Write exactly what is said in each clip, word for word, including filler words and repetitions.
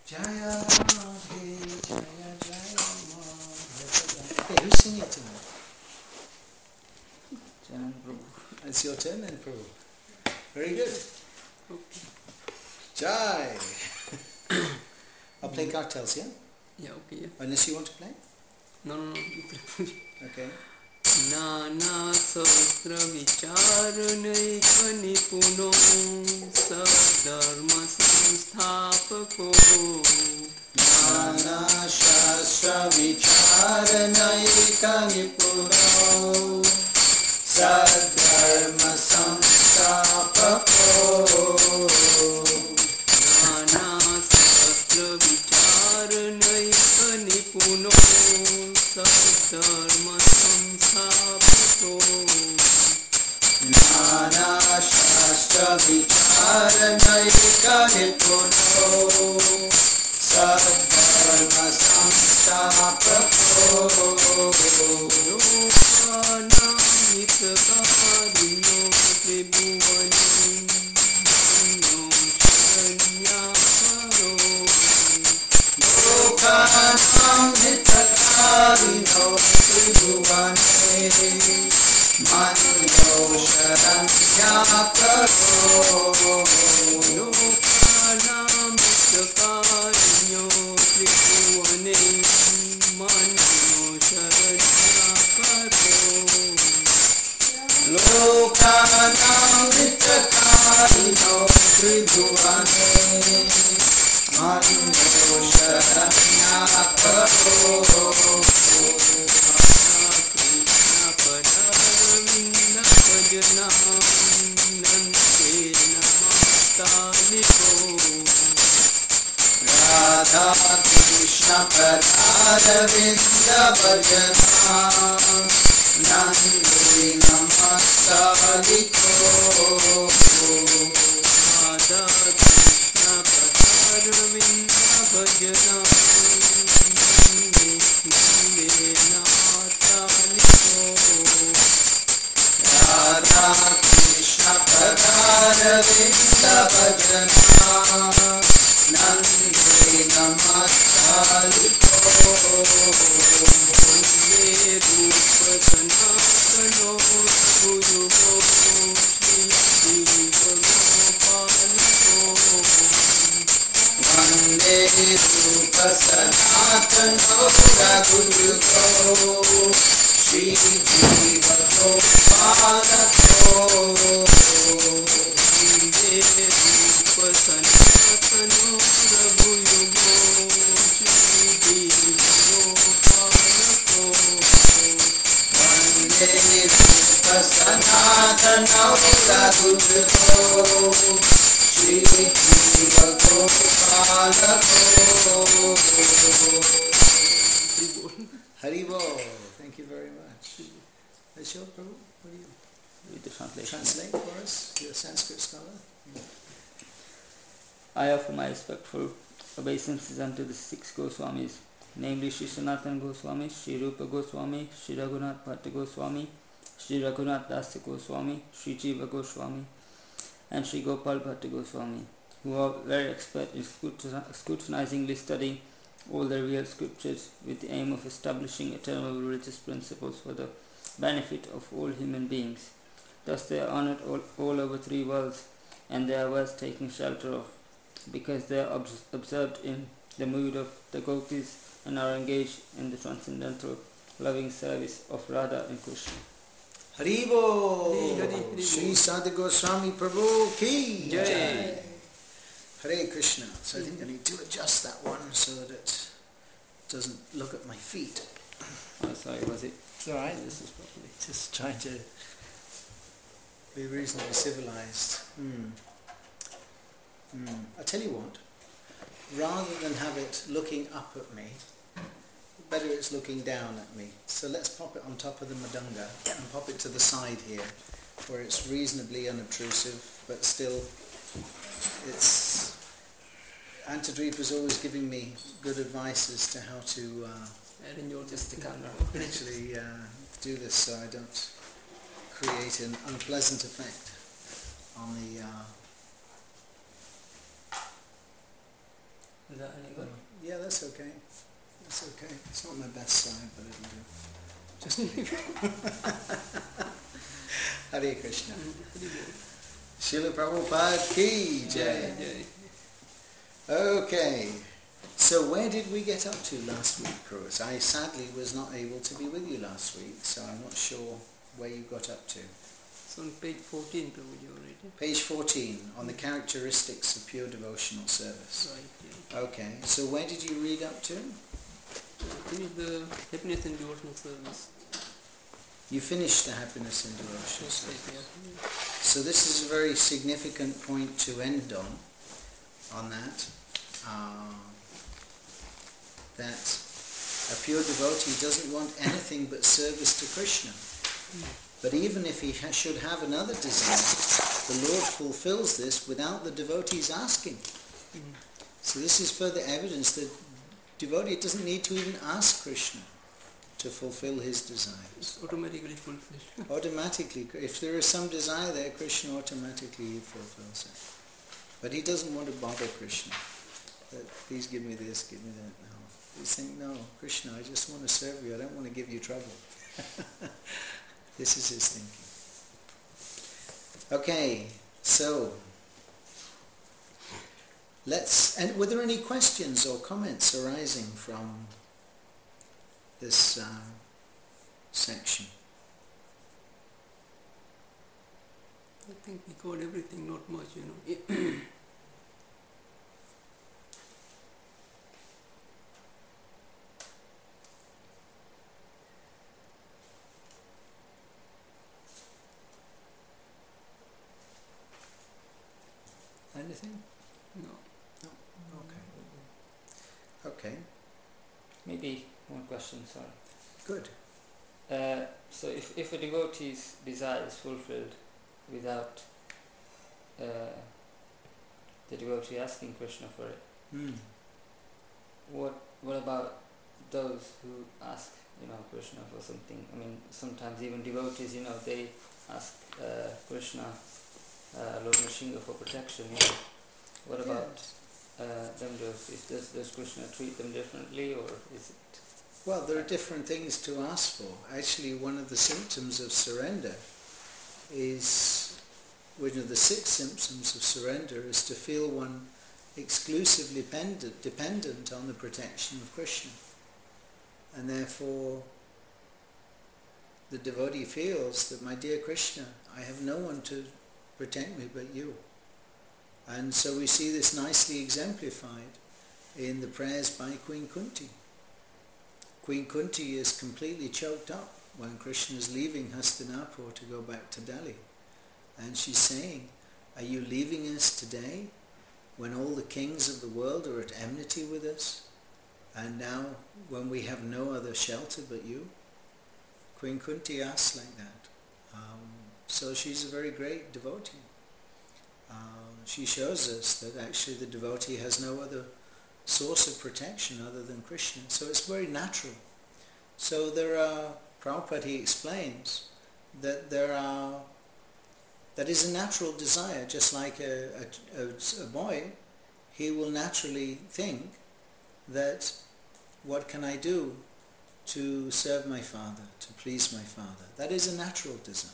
Jaya Radhe, Jaya Jaya Madhava. Okay, who's singing it tonight? Charan Prabhu. It's your turn then, Prabhu. Very good. Okay. Jai. I'll play cartels, yeah? Yeah, okay. Yeah. Unless you want to play? No, no, no. You play. Okay. नाना सहस्र विचार NAAC निपुनो सधर्म संस्थापको नाना शास्त्र विचार NAAC निपुनो सधर्म संस्थापको नाना सहस्र विचार NAAC निपुनो सधर्म संस्थापको नाना शास्त्र विचार NAAC निपुनो सधर्म संस्थापको लोकानां हितकारिणो त्रिभुवने मनो शरण्यापरो लोकानां हितकारिणो त्रिभुवने मनो शरण्यापरो लोकानां हितकारिणो त्रिभुवने मनो शरण्यापरो लोकानां हितकारिणो त्रिभुवने मनो शरण्यापरो राधा कृष्ण पदारविन्द भजना नन्दे नमस्कारितो राधा कृष्ण पदारविन्द भजना नन्दे नाथालिको राधा कृष्ण पदारविन्द भजना नन्दे नमस्कारितो वन्दे रूप सनातनो गुरुवो श्रीजीवगोपालिको वन्दे रूप सनातनो रघुयुगो श्रीजीवगोपालको वन्दे रूप सनातनो रघुयुगो श्रीजीवगोपालको वन्दे रूप सनातनो रघुयुगो श्रीजीवगोपालको Hari Bol. Thank you very much. Ashok Prabhu, what do you Read the translation. translate for us? You're a Sanskrit scholar. I offer my respectful obeisances unto the six Goswamis, namely Sri Sanatana Goswami, Sri Rupa Goswami, Sri Raghunath Bhatta Goswami, Sri Raghunath Dasa Goswami, Sri Jiva Goswami, and Sri Gopal Bhatta Goswami, who are very expert in scrutinizingly studying all the real scriptures with the aim of establishing eternal religious principles for the benefit of all human beings. Thus they are honored all, all over three worlds, and they are worth taking shelter of, because they are obs- observed in the mood of the gopis and are engaged in the transcendental loving service of Radha and Krishna. Haribo! Hari, Hari, Hari Sri Bol. Sadhu Goswami Prabhu Ki Jai. Hare Krishna. So I think I need to adjust that one so that it doesn't look at my feet. Oh, sorry, was it? It's alright. This is properly. Just trying to be reasonably civilized. Mm. Mm. I tell you what, rather than have it looking up at me, better it's looking down at me. So let's pop it on top of the Madanga and pop it to the side here, where it's reasonably unobtrusive, but still it's... Antadripa's always giving me good advice as to how to uh, just the camera. actually uh, do this so I don't create an unpleasant effect on the uh, that any good? Yeah, that's okay. That's okay. It's not my best side, but it'll do. Just kidding. Hare Krishna. Srila Prabhupada ki jai. Okay. So where did we get up to last week, Cruz? I sadly was not able to be with you last week, so I'm not sure where you got up to. It's on page fourteen, Prabhuji, already. Page fourteen, on the characteristics of pure devotional service. Right, yeah. Okay, so where did you read up to? Finish the happiness and devotional service. You finished the happiness and devotional That's it, service. yeah. So this is a very significant point to end on, on that. Uh, that a pure devotee doesn't want anything but service to Krishna. Mm. But even if he ha- should have another desire, the Lord fulfills this without the devotee's asking. Mm. So this is further evidence that devotee doesn't need to even ask Krishna to fulfill his desires. It's automatically fulfilled. Automatically, if there is some desire there, Krishna automatically fulfills it. But he doesn't want to bother Krishna. That, please give me this, give me that. No. He's saying, no, Krishna, I just want to serve you. I don't want to give you trouble. This is his thinking. Okay, so let's. And were there any questions or comments arising from this uh, section? I think we covered everything, not much, you know. Anything? No. No? Okay. Okay. Maybe one question, sorry. Good. Uh, so if, if a devotee's desire is fulfilled without uh, the devotee asking Krishna for it, Mm. what what about those who ask, you know, Krishna for something? I mean, sometimes even devotees, you know, they ask uh, Krishna, uh, Lord Nrsimha, for protection. You know, what about Yes. uh, them devotees? Does, does Krishna treat them differently, or is it? Well, there are different things to ask for. Actually, one of the symptoms of surrender is, one of the six symptoms of surrender is to feel one exclusively dependent, dependent on the protection of Krishna. And therefore, the devotee feels that, my dear Krishna, I have no one to protect me but you. And so we see this nicely exemplified in the prayers by Queen Kunti. Queen Kunti is completely choked up when Krishna is leaving Hastinapur to go back to Delhi. And she's saying, are you leaving us today when all the kings of the world are at enmity with us? And now when we have no other shelter but you? Queen Kunti asks like that. Um, so she's a very great devotee. Uh, she shows us that actually the devotee has no other source of protection other than Krishna. So it's very natural. So there are, Prabhupada he explains that there are, that is a natural desire, just like a, a, a, a boy, he will naturally think that what can I do to serve my father, to please my father. That is a natural desire.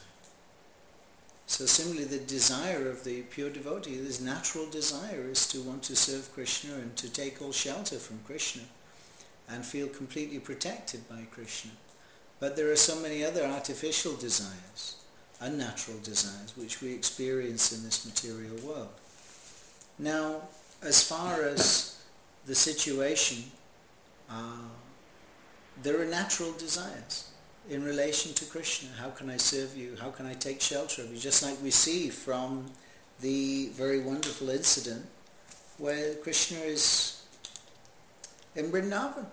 So similarly, the desire of the pure devotee, this natural desire is to want to serve Krishna and to take all shelter from Krishna and feel completely protected by Krishna. But there are so many other artificial desires, unnatural desires, which we experience in this material world. Now, as far as the situation, uh, there are natural desires in relation to Krishna. How can I serve you? How can I take shelter of you? Just like we see from the very wonderful incident where Krishna is in Vrindavan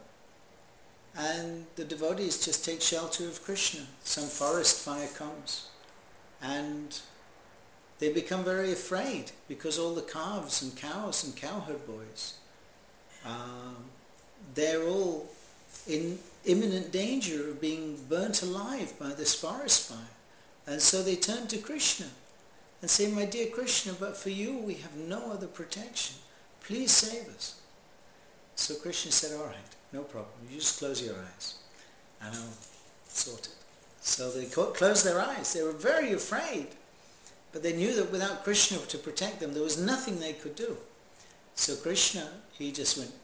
and the devotees just take shelter of Krishna. Some forest fire comes and they become very afraid because all the calves and cows and cowherd boys, um, they're all in imminent danger of being burnt alive by this forest fire. And so they turn to Krishna and say, my dear Krishna, but for you we have no other protection. Please save us. So Krishna said, all right, no problem, you just close your eyes and I'll sort it. So they closed their eyes. They were very afraid, but they knew that without Krishna to protect them, there was nothing they could do. So Krishna, he just went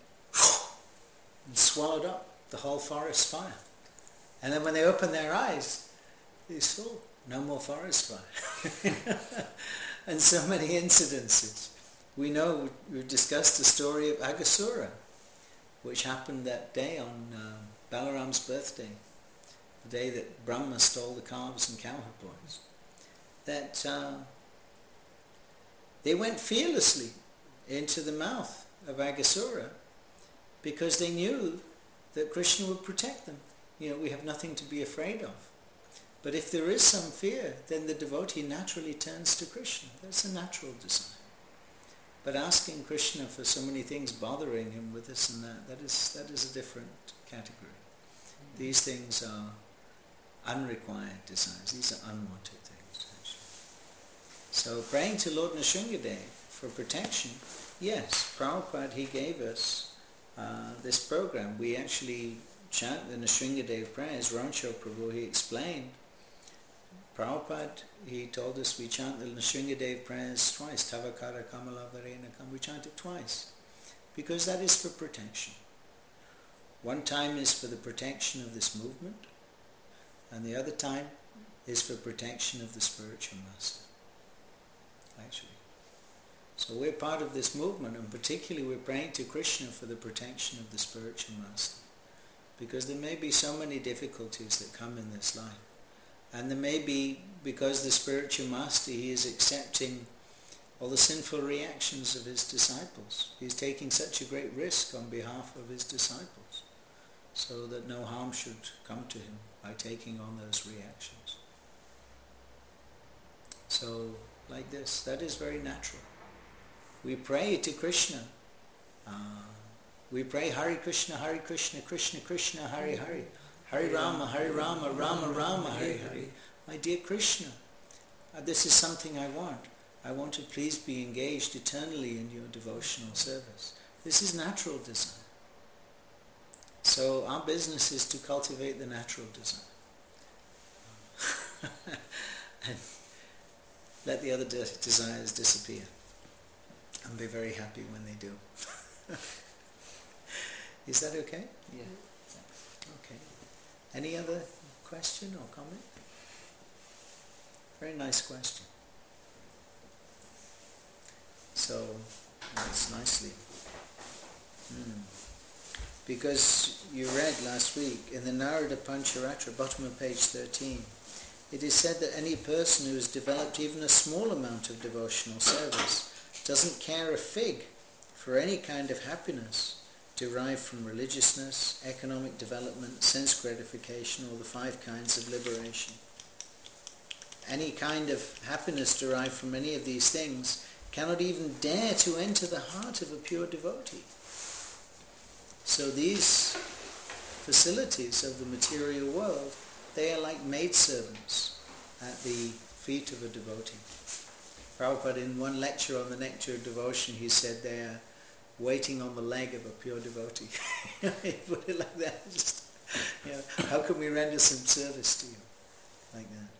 and swallowed up the whole forest fire. And then when they opened their eyes, they saw no more forest fire. And so many incidences. We know, we've discussed the story of Aghasura, which happened that day on uh, Balaram's birthday, the day that Brahma stole the calves and cowherd that uh, they went fearlessly into the mouth of Aghasura because they knew that Krishna would protect them. You know, we have nothing to be afraid of. But if there is some fear, then the devotee naturally turns to Krishna. That's a natural desire. But asking Krishna for so many things bothering him with this and that, that is that is a different category. These things are unrequired desires. These are unwanted things, actually. So praying to Lord Nrsingadev for protection, yes, Prabhupada, he gave us uh, this program. We actually chant the Nrsingadev prayers. Rancho Prabhu, he explained. Prabhupada, he told us we chant the Nrsingadev prayers twice. Tavakara Kamala Varena Kam. We chant it twice. Because that is for protection. One time is for the protection of this movement, and the other time is for protection of the spiritual master. Actually. So we're part of this movement, and particularly we're praying to Krishna for the protection of the spiritual master. Because there may be so many difficulties that come in this life. And there may be, because the spiritual master, he is accepting all the sinful reactions of his disciples. He's taking such a great risk on behalf of his disciples, so that no harm should come to him by taking on those reactions. So, like this, that is very natural. We pray to Krishna. Uh, we pray Hare Krishna, Hare Krishna, Krishna Krishna, Hare Hare. Hare Rama, Hare Rama, Rama Rama, Hare Hare. My dear Krishna, uh, this is something I want. I want to please be engaged eternally in your devotional service. This is natural desire. So our business is to cultivate the natural desire. And let the other de- desires disappear. And be very happy when they do. Is that okay? Yeah. Okay. Any other question or comment? Very nice question. So, that's nicely. Hmm. Because you read last week in the Narada Pancharatra, bottom of page thirteen, it is said that any person who has developed even a small amount of devotional service doesn't care a fig for any kind of happiness derived from religiousness, economic development, sense gratification, or the five kinds of liberation. Any kind of happiness derived from any of these things cannot even dare to enter the heart of a pure devotee. So these facilities of the material world, they are like maidservants at the feet of a devotee. Prabhupada, in one lecture on the Nectar of Devotion, he said they are waiting on the leg of a pure devotee. He put it like that. Just, you know, how can we render some service to you? Like that.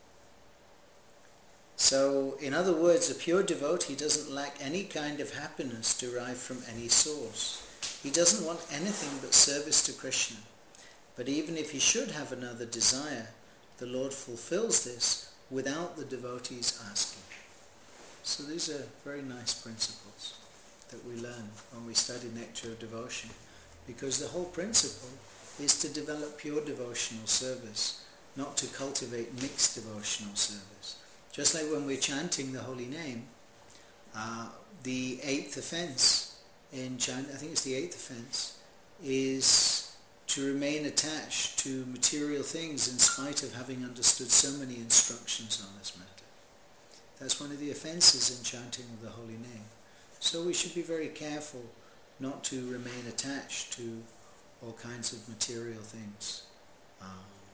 So, in other words, a pure devotee doesn't lack any kind of happiness derived from any source. He doesn't want anything but service to Krishna. But even if he should have another desire, the Lord fulfills this without the devotee's asking. So these are very nice principles that we learn when we study Nectar of Devotion, because the whole principle is to develop pure devotional service, not to cultivate mixed devotional service. Just like when we're chanting the holy name, uh, the eighth offense in chant, I think it's the eighth offense, is to remain attached to material things in spite of having understood so many instructions on this matter. That's one of the offenses in chanting of the holy name. So we should be very careful not to remain attached to all kinds of material things, um,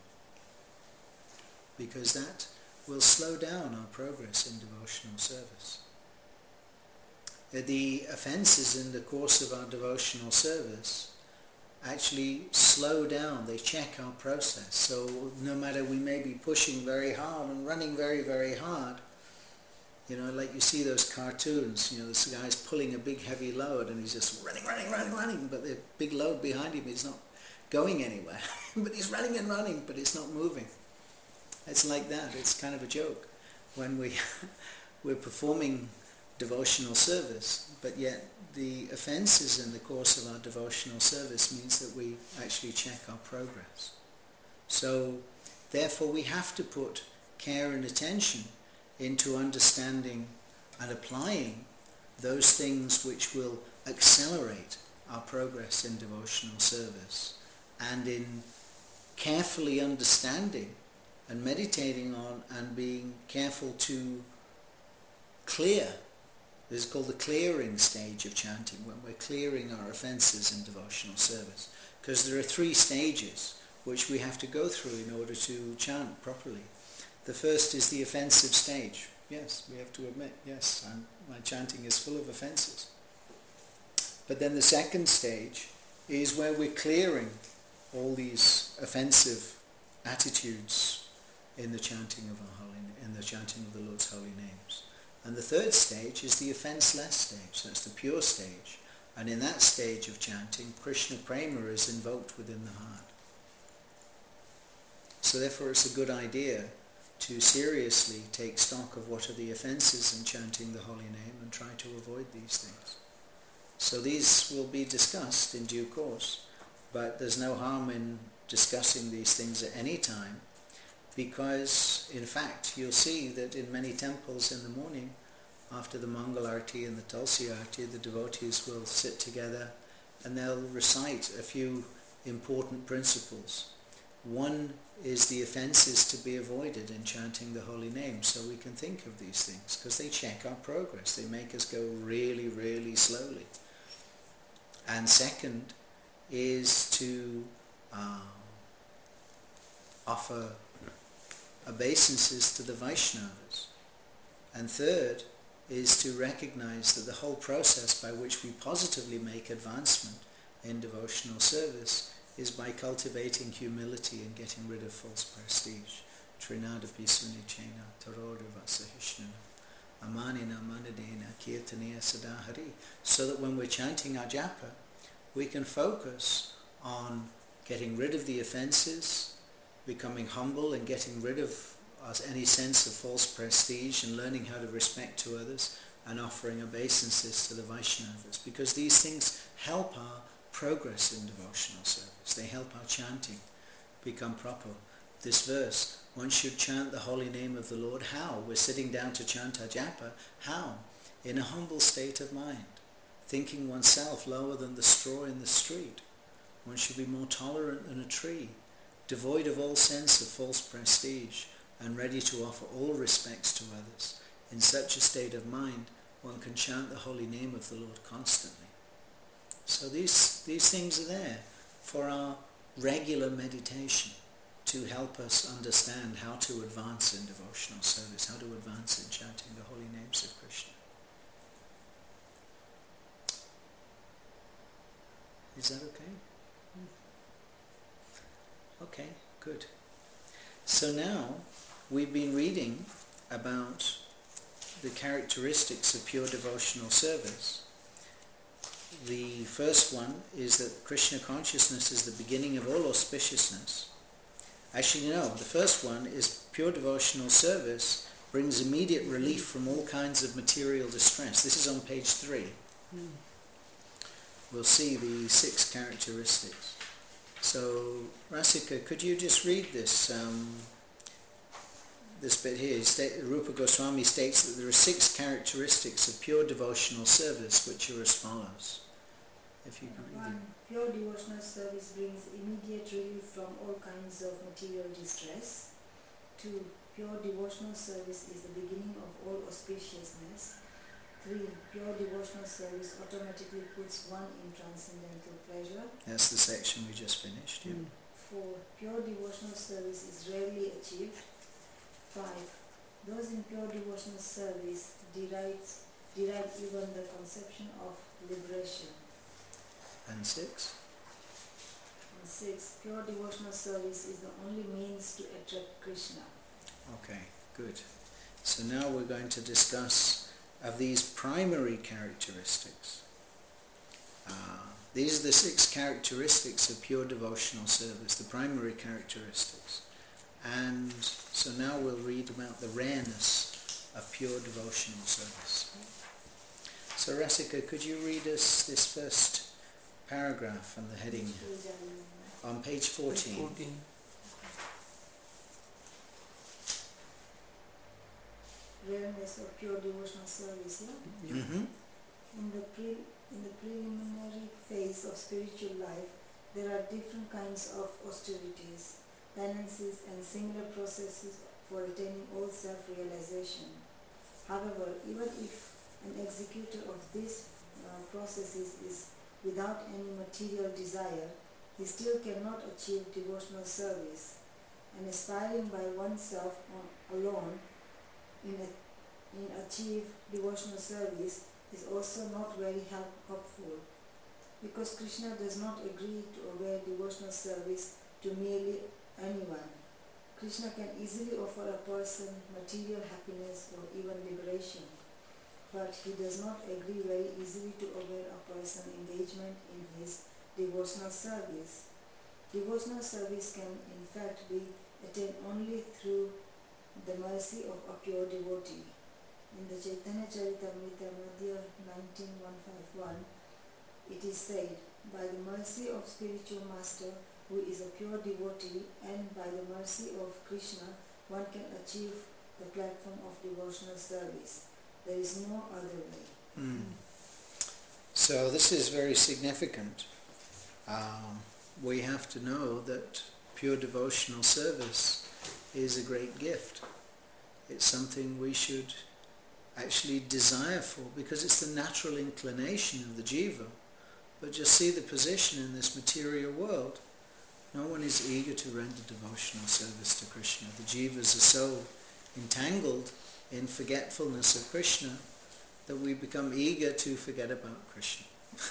because that will slow down our progress in devotional service. the offences in the course of our devotional service actually slow down, they check our process. So no matter we may be pushing very hard and running very, very hard, you know, like you see those cartoons, you know, this guy's pulling a big heavy load and he's just running, running, running, running, but the big load behind him is not going anywhere. But he's running and running, but it's not moving. It's like that. It's kind of a joke when we, we're performing devotional service, but yet the offences in the course of our devotional service means that we actually check our progress. So therefore we have to put care and attention into understanding and applying those things which will accelerate our progress in devotional service, and in carefully understanding and meditating on and being careful to clear. This is called the clearing stage of chanting, when we're clearing our offences in devotional service. Because there are three stages which we have to go through in order to chant properly. The first is the offensive stage. Yes, we have to admit, yes, I'm, my chanting is full of offences. But then the second stage is where we're clearing all these offensive attitudes in the chanting of our holy, in the chanting of the Lord's holy names. And the third stage is the offenceless stage. That's the pure stage. And in that stage of chanting, Krishna Prema is invoked within the heart. So therefore it's a good idea to seriously take stock of what are the offences in chanting the holy name and try to avoid these things. So these will be discussed in due course, but there's no harm in discussing these things at any time, because in fact you'll see that in many temples in the morning, after the Mangal Arati and the Tulsi Arati, the devotees will sit together and they'll recite a few important principles. One is the offences to be avoided in chanting the holy name, so we can think of these things, because they check our progress, they make us go really, really slowly. And second is to uh, offer obeisances to the Vaishnavas. And third is to recognize that the whole process by which we positively make advancement in devotional service is by cultivating humility and getting rid of false prestige. Trinada pisunichena taroda vasahishnana amanina manadena kirtanaya sadahari. So that when we're chanting our japa, we can focus on getting rid of the offences, becoming humble and getting rid of us any sense of false prestige, and learning how to respect to others, and offering obeisances to the Vaishnavas, because these things help our progress in devotional service. They help our chanting become proper. This verse, one should chant the holy name of the Lord. How? We're sitting down to chant our japa. How? In a humble state of mind, thinking oneself lower than the straw in the street. One should be more tolerant than a tree, devoid of all sense of false prestige, and ready to offer all respects to others. In such a state of mind, one can chant the holy name of the Lord constantly. So these, these things are there for our regular meditation, to help us understand how to advance in devotional service, how to advance in chanting the holy names of Krishna. Is that okay? Okay, good. So now we've been reading about the characteristics of pure devotional service. The first one is that Krishna consciousness is the beginning of all auspiciousness. Actually, no, the first one is pure devotional service brings immediate relief from all kinds of material distress. This is on page three. Mm. We'll see the six characteristics. So, Rasika, could you just read this um, this bit here? State, Rupa Goswami states that there are six characteristics of pure devotional service, which are as follows. If you can read One, them. pure devotional service brings immediate relief from all kinds of material distress. Two, pure devotional service is the beginning of all auspiciousness. Three, pure devotional service automatically puts one in transcendental pleasure. That's the section we just finished. Yeah. Mm. Four, pure devotional service is rarely achieved. Five, those in pure devotional service derive derive even the conception of liberation. And six? And six, pure devotional service is the only means to attract Krishna. Okay, good. So now we're going to discuss of these primary characteristics. Uh, these are the six characteristics of pure devotional service, the primary characteristics. And so now we'll read about the rareness of pure devotional service. So Rasika, could you read us this first paragraph from the heading on page fourteen? fourteen. Rareness of pure devotional service, yeah? Yeah. Mm-hmm. In the pre in the preliminary phase of spiritual life, there are different kinds of austerities, penances, and similar processes for attaining all self-realization. However, even if an executor of these uh, processes is without any material desire, he still cannot achieve devotional service, and aspiring by oneself on, alone in, a, in achieve devotional service is also not very help, helpful, because Krishna does not agree to obey devotional service to merely anyone. Krishna can easily offer a person material happiness or even liberation, but he does not agree very easily to obey a person engagement in his devotional service. Devotional service can in fact be attained only through the mercy of a pure devotee. In the Chaitanya Charitamrita Madhya nineteen one fifty-one, it is said, by the mercy of spiritual master who is a pure devotee and by the mercy of Krishna, one can achieve the platform of devotional service. There is no other way. Mm. So this is very significant. Um, we have to know that pure devotional service is a great gift. It's something we should actually desire for, because it's the natural inclination of the jiva. But just see the position in this material world. No one is eager to render devotional service to Krishna. The jivas are so entangled in forgetfulness of Krishna that we become eager to forget about Krishna.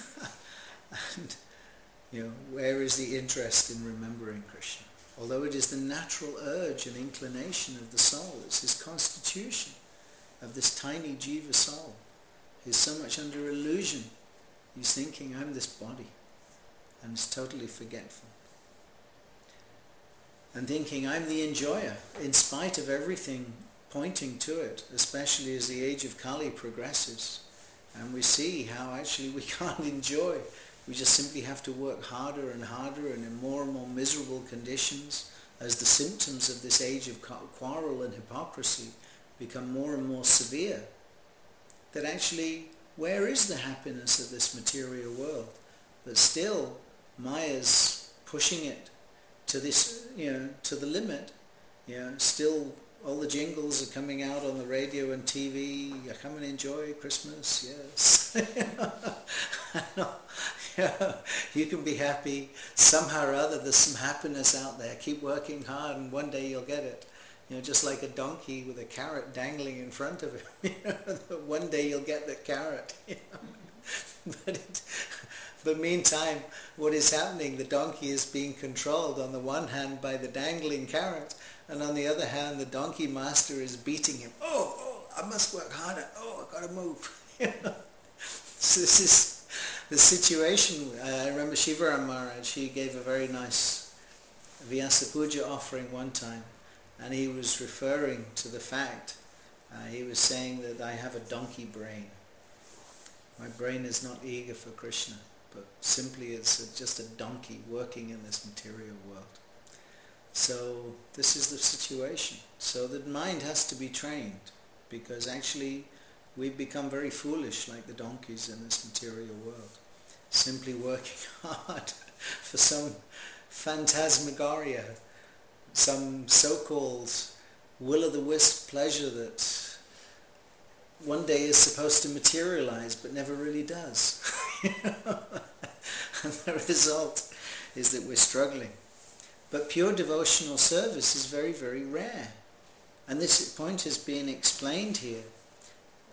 And, you know, where is the interest in remembering Krishna? Although it is the natural urge and inclination of the soul, it's his constitution of this tiny jiva soul. He's so much under illusion. He's thinking, I'm this body, and is totally forgetful. And thinking, I'm the enjoyer, in spite of everything pointing to it, especially as the age of Kali progresses. And we see how actually we can't enjoy. We just simply have to work harder and harder and in more and more miserable conditions as the symptoms of this age of quarrel and hypocrisy become more and more severe. That actually, where is the happiness of this material world? But still, Maya's pushing it to this, you know, to the limit. You know, still all the jingles are coming out on the radio and T V. Come and enjoy Christmas, yes. Yeah, you can be happy somehow or other. There's some happiness out there. Keep working hard, and one day you'll get it. You know, just like a donkey with a carrot dangling in front of him. You know, one day you'll get the carrot. You know? But it, but meantime, what is happening? The donkey is being controlled on the one hand by the dangling carrot, and on the other hand, the donkey master is beating him. Oh, oh, I must work harder. Oh, I've got to move. You know? So this is the situation. Uh, I remember Shivaram Maharaj, he gave a very nice Vyasa Puja offering one time, and he was referring to the fact, uh, he was saying that I have a donkey brain. My brain is not eager for Krishna, but simply it's a, just a donkey working in this material world. So this is the situation. So the mind has to be trained, because actually we become very foolish like the donkeys in this material world, simply working hard for some phantasmagoria, some so-called will-o'-the-wisp pleasure that one day is supposed to materialize but never really does. You know? And the result is that we're struggling. But pure devotional service is very, very rare. And this point has been explained here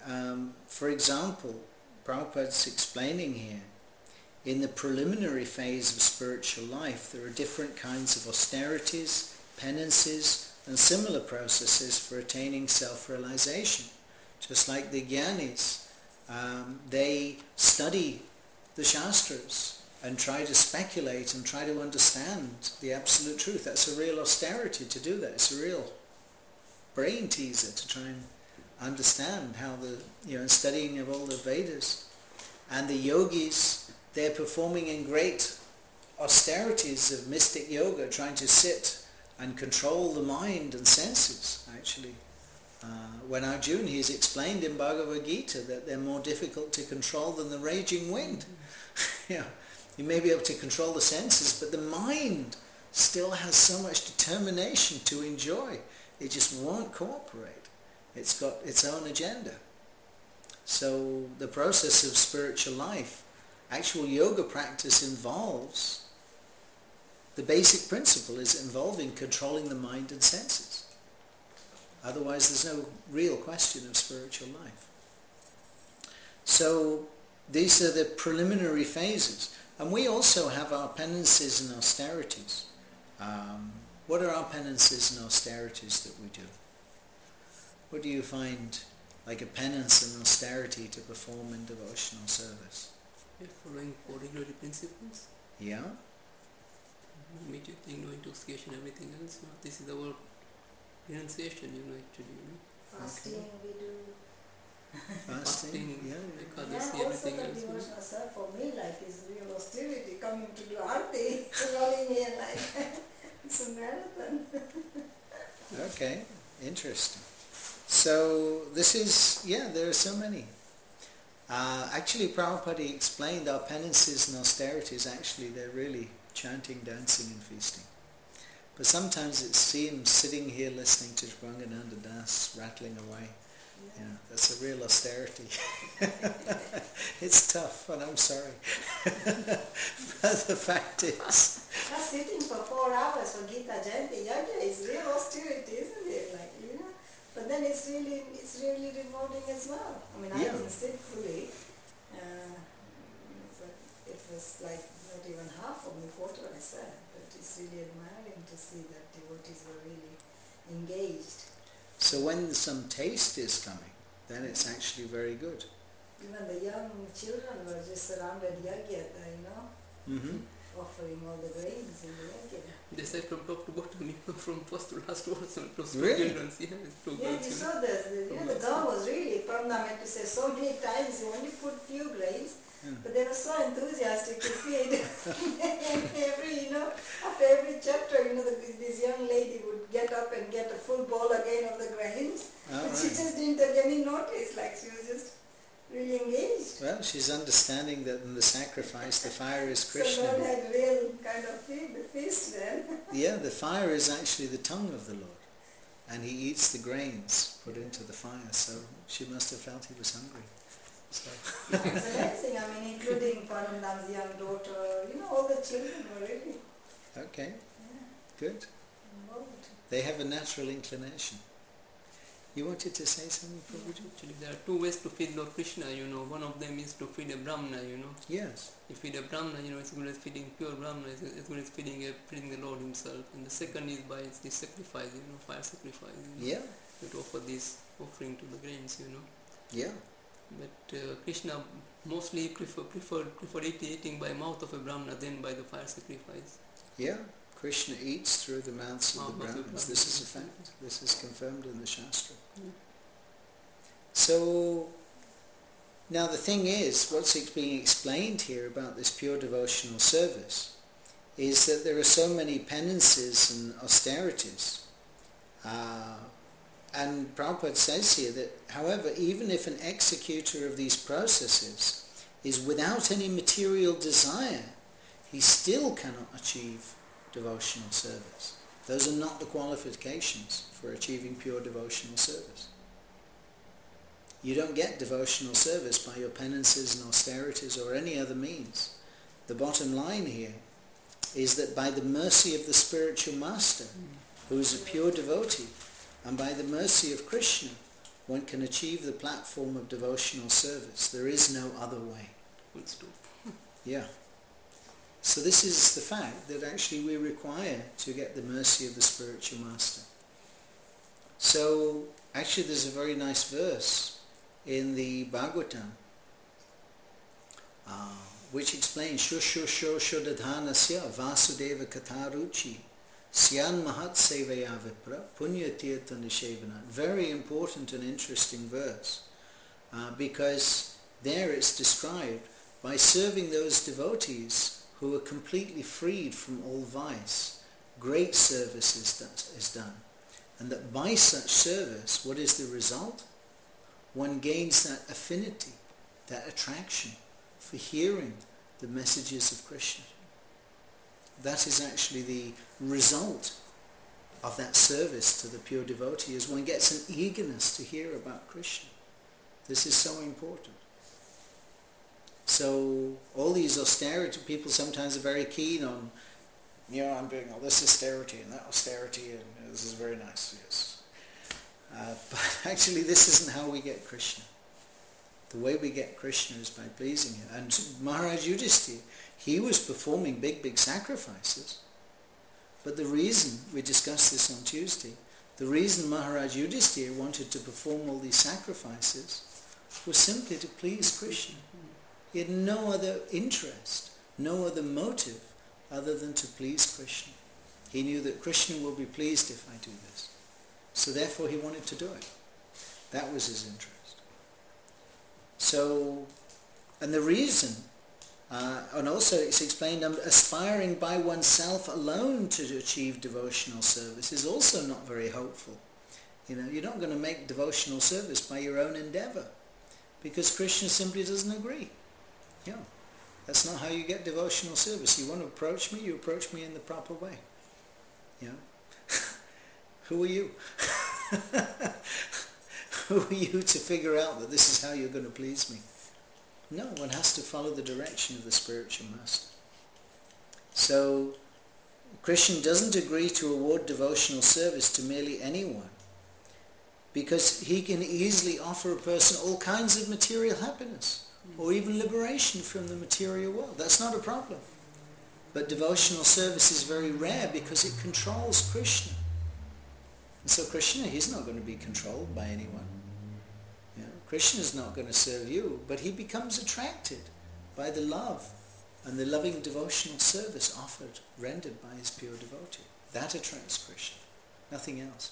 um, for example, Prabhupada's explaining here, in the preliminary phase of spiritual life, there are different kinds of austerities, penances, and similar processes for attaining self-realization. Just like the Jnanis, um, they study the Shastras and try to speculate and try to understand the absolute truth. That's a real austerity to do that. It's a real brain teaser to try and understand how the, you know, studying of all the Vedas. And the yogis, they're performing in great austerities of mystic yoga, trying to sit and control the mind and senses, actually. Uh, when Arjuna, he's explained in Bhagavad Gita that they're more difficult to control than the raging wind. You know, you may be able to control the senses, but the mind still has so much determination to enjoy. It just won't cooperate. It's got its own agenda. So the process of spiritual life, actual yoga practice involves, the basic principle is involving controlling the mind and senses. Otherwise there's no real question of spiritual life. So these are the preliminary phases. And we also have our penances and austerities. Um, what are our penances and austerities that we do? What do you find like a penance and austerity to perform in devotional service? Yeah, following four regulatory principles. Yeah? Meditating, no intoxication, everything else. You know, this is our renunciation, you know, actually. You know. Fasting we do. Fasting? Yeah. like And others, also everything the else. You know. devotional self for me like is real austerity, coming to do arti, running here like it's a marathon. Okay, interesting. So this is, yeah, there are so many. Uh, actually, Prabhupada explained our penances and austerities, actually they're really chanting, dancing and feasting. But sometimes it seems sitting here listening to Rangananda Das rattling away, you know, that's a real austerity. It's tough, and I'm sorry. But the fact is... Just sitting for four hours for Gita Jayanti Yajna is real austerity, isn't it? Like, you know? But then it's really, it's really rewarding as well. I mean, I Yeah. didn't sit fully. Uh, but it was like not even half of me, quarter I said. But it's really admiring to see that devotees were really engaged. So when some taste is coming, then it's actually very good. Even the young children were just surrounded yajna, you know, Mm-hmm. offering all the grains in the yajna. They said from top to bottom, you know, from first to last words, and plus two Really? children, yeah, two Yeah, girls, you you know. saw this. The, you know, the girl was really, Pramna had to say so many times, you only put few grains, Yeah. but they were so enthusiastic to feed. And every, you know, after every chapter, you know, the, this young lady would get up and get a full bowl again of the grains, All but she right. just didn't take any notice, like she was just really engaged. Well, she's understanding that in the sacrifice the fire is So Krishna. Lord had real kind of feed, the feast then. Yeah, the fire is actually the tongue of the Lord. And he eats the grains put into the fire, so she must have felt he was hungry. So. It's amazing, I mean, including Paramdam's young daughter, you know, all the children were really Okay, yeah, good. involved. They have a natural inclination. You wanted to say something, Prabhuji? Actually, there are two ways to feed Lord Krishna, you know. One of them is to feed a Brahmana, you know. Yes. You feed a Brahmana, you know, it's good as feeding pure Brahmana, it's as good as feeding, a, feeding the Lord himself. And the second is by the sacrifice, you know, fire sacrifice, you know. Yeah. You to offer this offering to the grains, you know. Yeah. But uh, Krishna mostly prefer, preferred, preferred eating by mouth of a Brahmana than by the fire sacrifice. Yeah. Krishna eats through the mouths of Mouth the of the Brahmins. This is a Brahmins. fact. This is confirmed in the Shastra. Yeah. So, now the thing is, what's being explained here about this pure devotional service is that there are so many penances and austerities. Uh, and Prabhupada says here that, however, even if an executor of these processes is without any material desire, he still cannot achieve devotional service. Those are not the qualifications for achieving pure devotional service. You don't get devotional service by your penances and austerities or any other means. The bottom line here is that by the mercy of the spiritual master, who is a pure devotee, and by the mercy of Krishna, one can achieve the platform of devotional service. There is no other way. Full stop. Yeah. So this is the fact that actually we require to get the mercy of the spiritual master. So actually there's a very nice verse in the Bhagavatam uh, which explains Shusho Sho Shodadhanasya Vasudeva Katharuchi Syan Mahat Sevaya Vipra Punya Tirtha Nishevana. Very important and interesting verse uh, because there it's described by serving those devotees who are completely freed from all vice, great service is done, is done. And that by such service, what is the result? One gains that affinity, that attraction for hearing the messages of Krishna. That is actually the result of that service to the pure devotee, is one gets an eagerness to hear about Krishna. This is so important. So all these austerity, people sometimes are very keen on, you know, I'm doing all this austerity and that austerity, and you know, this is very nice, yes. Uh, but actually this isn't how we get Krishna. The way we get Krishna is by pleasing him. And Maharaj Yudhishthira, he was performing big, big sacrifices. But the reason, we discussed this on Tuesday, the reason Maharaj Yudhishthira wanted to perform all these sacrifices was simply to please Krishna. He had no other interest, no other motive other than to please Krishna. He knew that Krishna will be pleased if I do this. So therefore he wanted to do it. That was his interest. So, and the reason, uh, and also it's explained, um, aspiring by oneself alone to achieve devotional service is also not very hopeful. You know, you're not going to make devotional service by your own endeavor, because Krishna simply doesn't agree. Yeah, that's not how you get devotional service. You want to approach me, you approach me in the proper way. Yeah. Who are you? Who are you to figure out that this is how you're going to please me? No, one has to follow the direction of the spiritual master. So, Krishna doesn't agree to award devotional service to merely anyone, because he can easily offer a person all kinds of material happiness, or even liberation from the material world. That's not a problem. But devotional service is very rare because it controls Krishna. And so Krishna, he's not going to be controlled by anyone. You know, Krishna is not going to serve you, but he becomes attracted by the love and the loving devotional service offered, rendered by his pure devotee. That attracts Krishna, nothing else.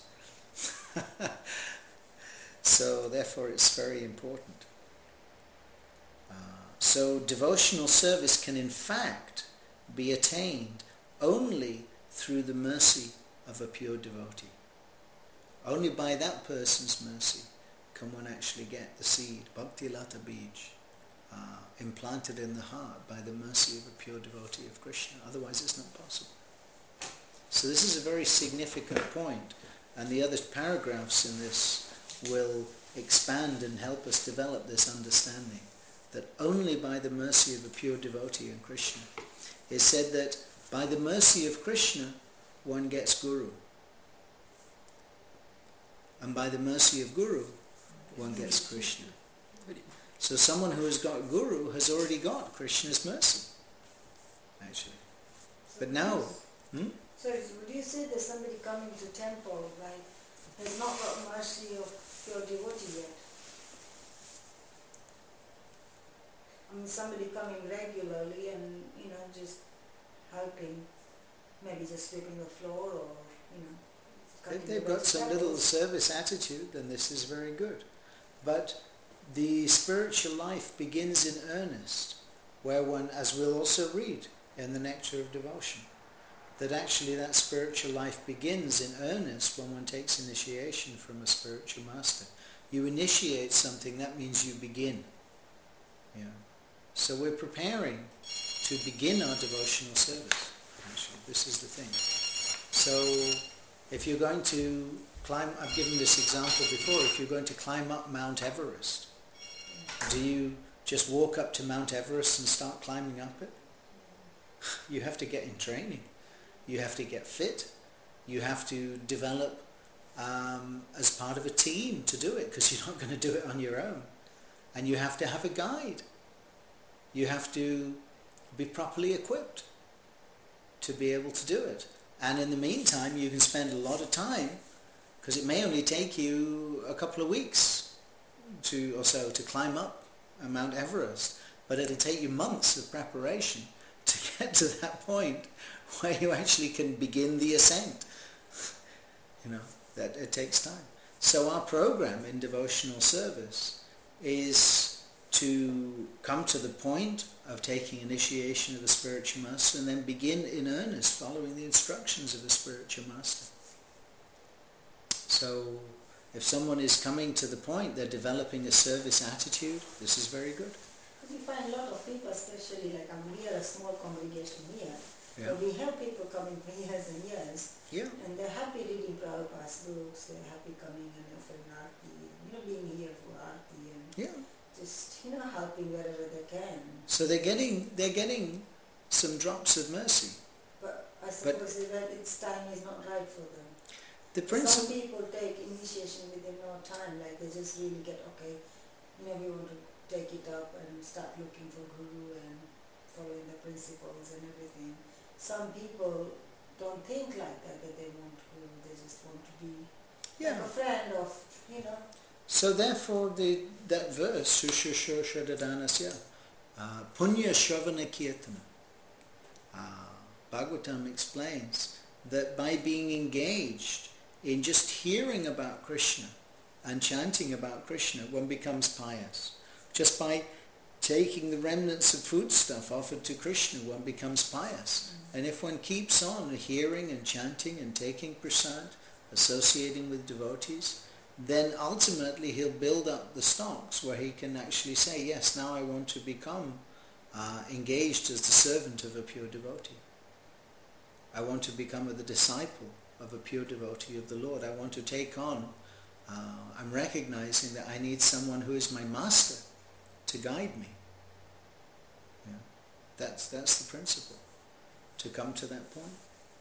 So therefore it's very important. Uh, so devotional service can in fact be attained only through the mercy of a pure devotee. Only by that person's mercy can one actually get the seed, Bhakti Lata Bij, uh, implanted in the heart by the mercy of a pure devotee of Krishna. Otherwise it's not possible. So this is a very significant point, and the other paragraphs in this will expand and help us develop this understanding that only by the mercy of a pure devotee in Krishna. It's said that by the mercy of Krishna one gets Guru, and by the mercy of Guru one gets Krishna. So someone who has got Guru has already got Krishna's mercy, actually. But now, hmm? Sorry, would you say that somebody coming to temple, like, has not got mercy of pure devotee yet? I mean, somebody coming regularly and, you know, just helping, maybe just sweeping the floor or, you know, If they've got some little service attitude, then this is very good. But the spiritual life begins in earnest, where one, as we'll also read in the Nectar of Devotion, that actually that spiritual life begins in earnest when one takes initiation from a spiritual master. You initiate something, that means you begin. Yeah. So we're preparing to begin our devotional service. Actually, this is the thing. So if you're going to climb, I've given this example before, if you're going to climb up Mount Everest, do you just walk up to Mount Everest and start climbing up it? You have to get in training. You have to get fit. You have to develop um, as part of a team to do it, because you're not going to do it on your own. And you have to have a guide. You have to be properly equipped to be able to do it. And in the meantime, you can spend a lot of time, because it may only take you a couple of weeks to or so to climb up Mount Everest, but it'll take you months of preparation to get to that point where you actually can begin the ascent. You know, that it takes time. So our program in devotional service is to come to the point of taking initiation of a spiritual master and then begin in earnest following the instructions of a spiritual master. So if someone is coming to the point they're developing a service attitude, this is very good. Because we find a lot of people, especially like um, we are a small congregation here, Yeah. but we have people coming for years and years, Yeah. and they're happy reading Prabhupada's books, they're happy coming and offering Aarti, you know, being here for Aarti and Yeah. just, you know, helping wherever they can. So they're getting they're getting some drops of mercy. But I suppose that its time is not right for them. The Some principle. people take initiation within no time, like they just really get, okay, you know, we want to take it up and start looking for Guru and following the principles and everything. Some people don't think like that, that they want Guru, they just want to be Yeah. like a friend of, you know. So therefore the that verse, Sushusha Dadanasya, uh, Punya Shravana Kirtana, uh, Bhagavatam explains that by being engaged in just hearing about Krishna and chanting about Krishna, one becomes pious. Just by taking the remnants of foodstuff offered to Krishna, one becomes pious. Mm. And if one keeps on hearing and chanting and taking prasad, associating with devotees, then ultimately he'll build up the stocks where he can actually say, yes, now I want to become uh, engaged as the servant of a pure devotee. I want to become a, the disciple of a pure devotee of the Lord. I want to take on, uh, I'm recognizing that I need someone who is my master to guide me. Yeah. That's, that's the principle, to come to that point.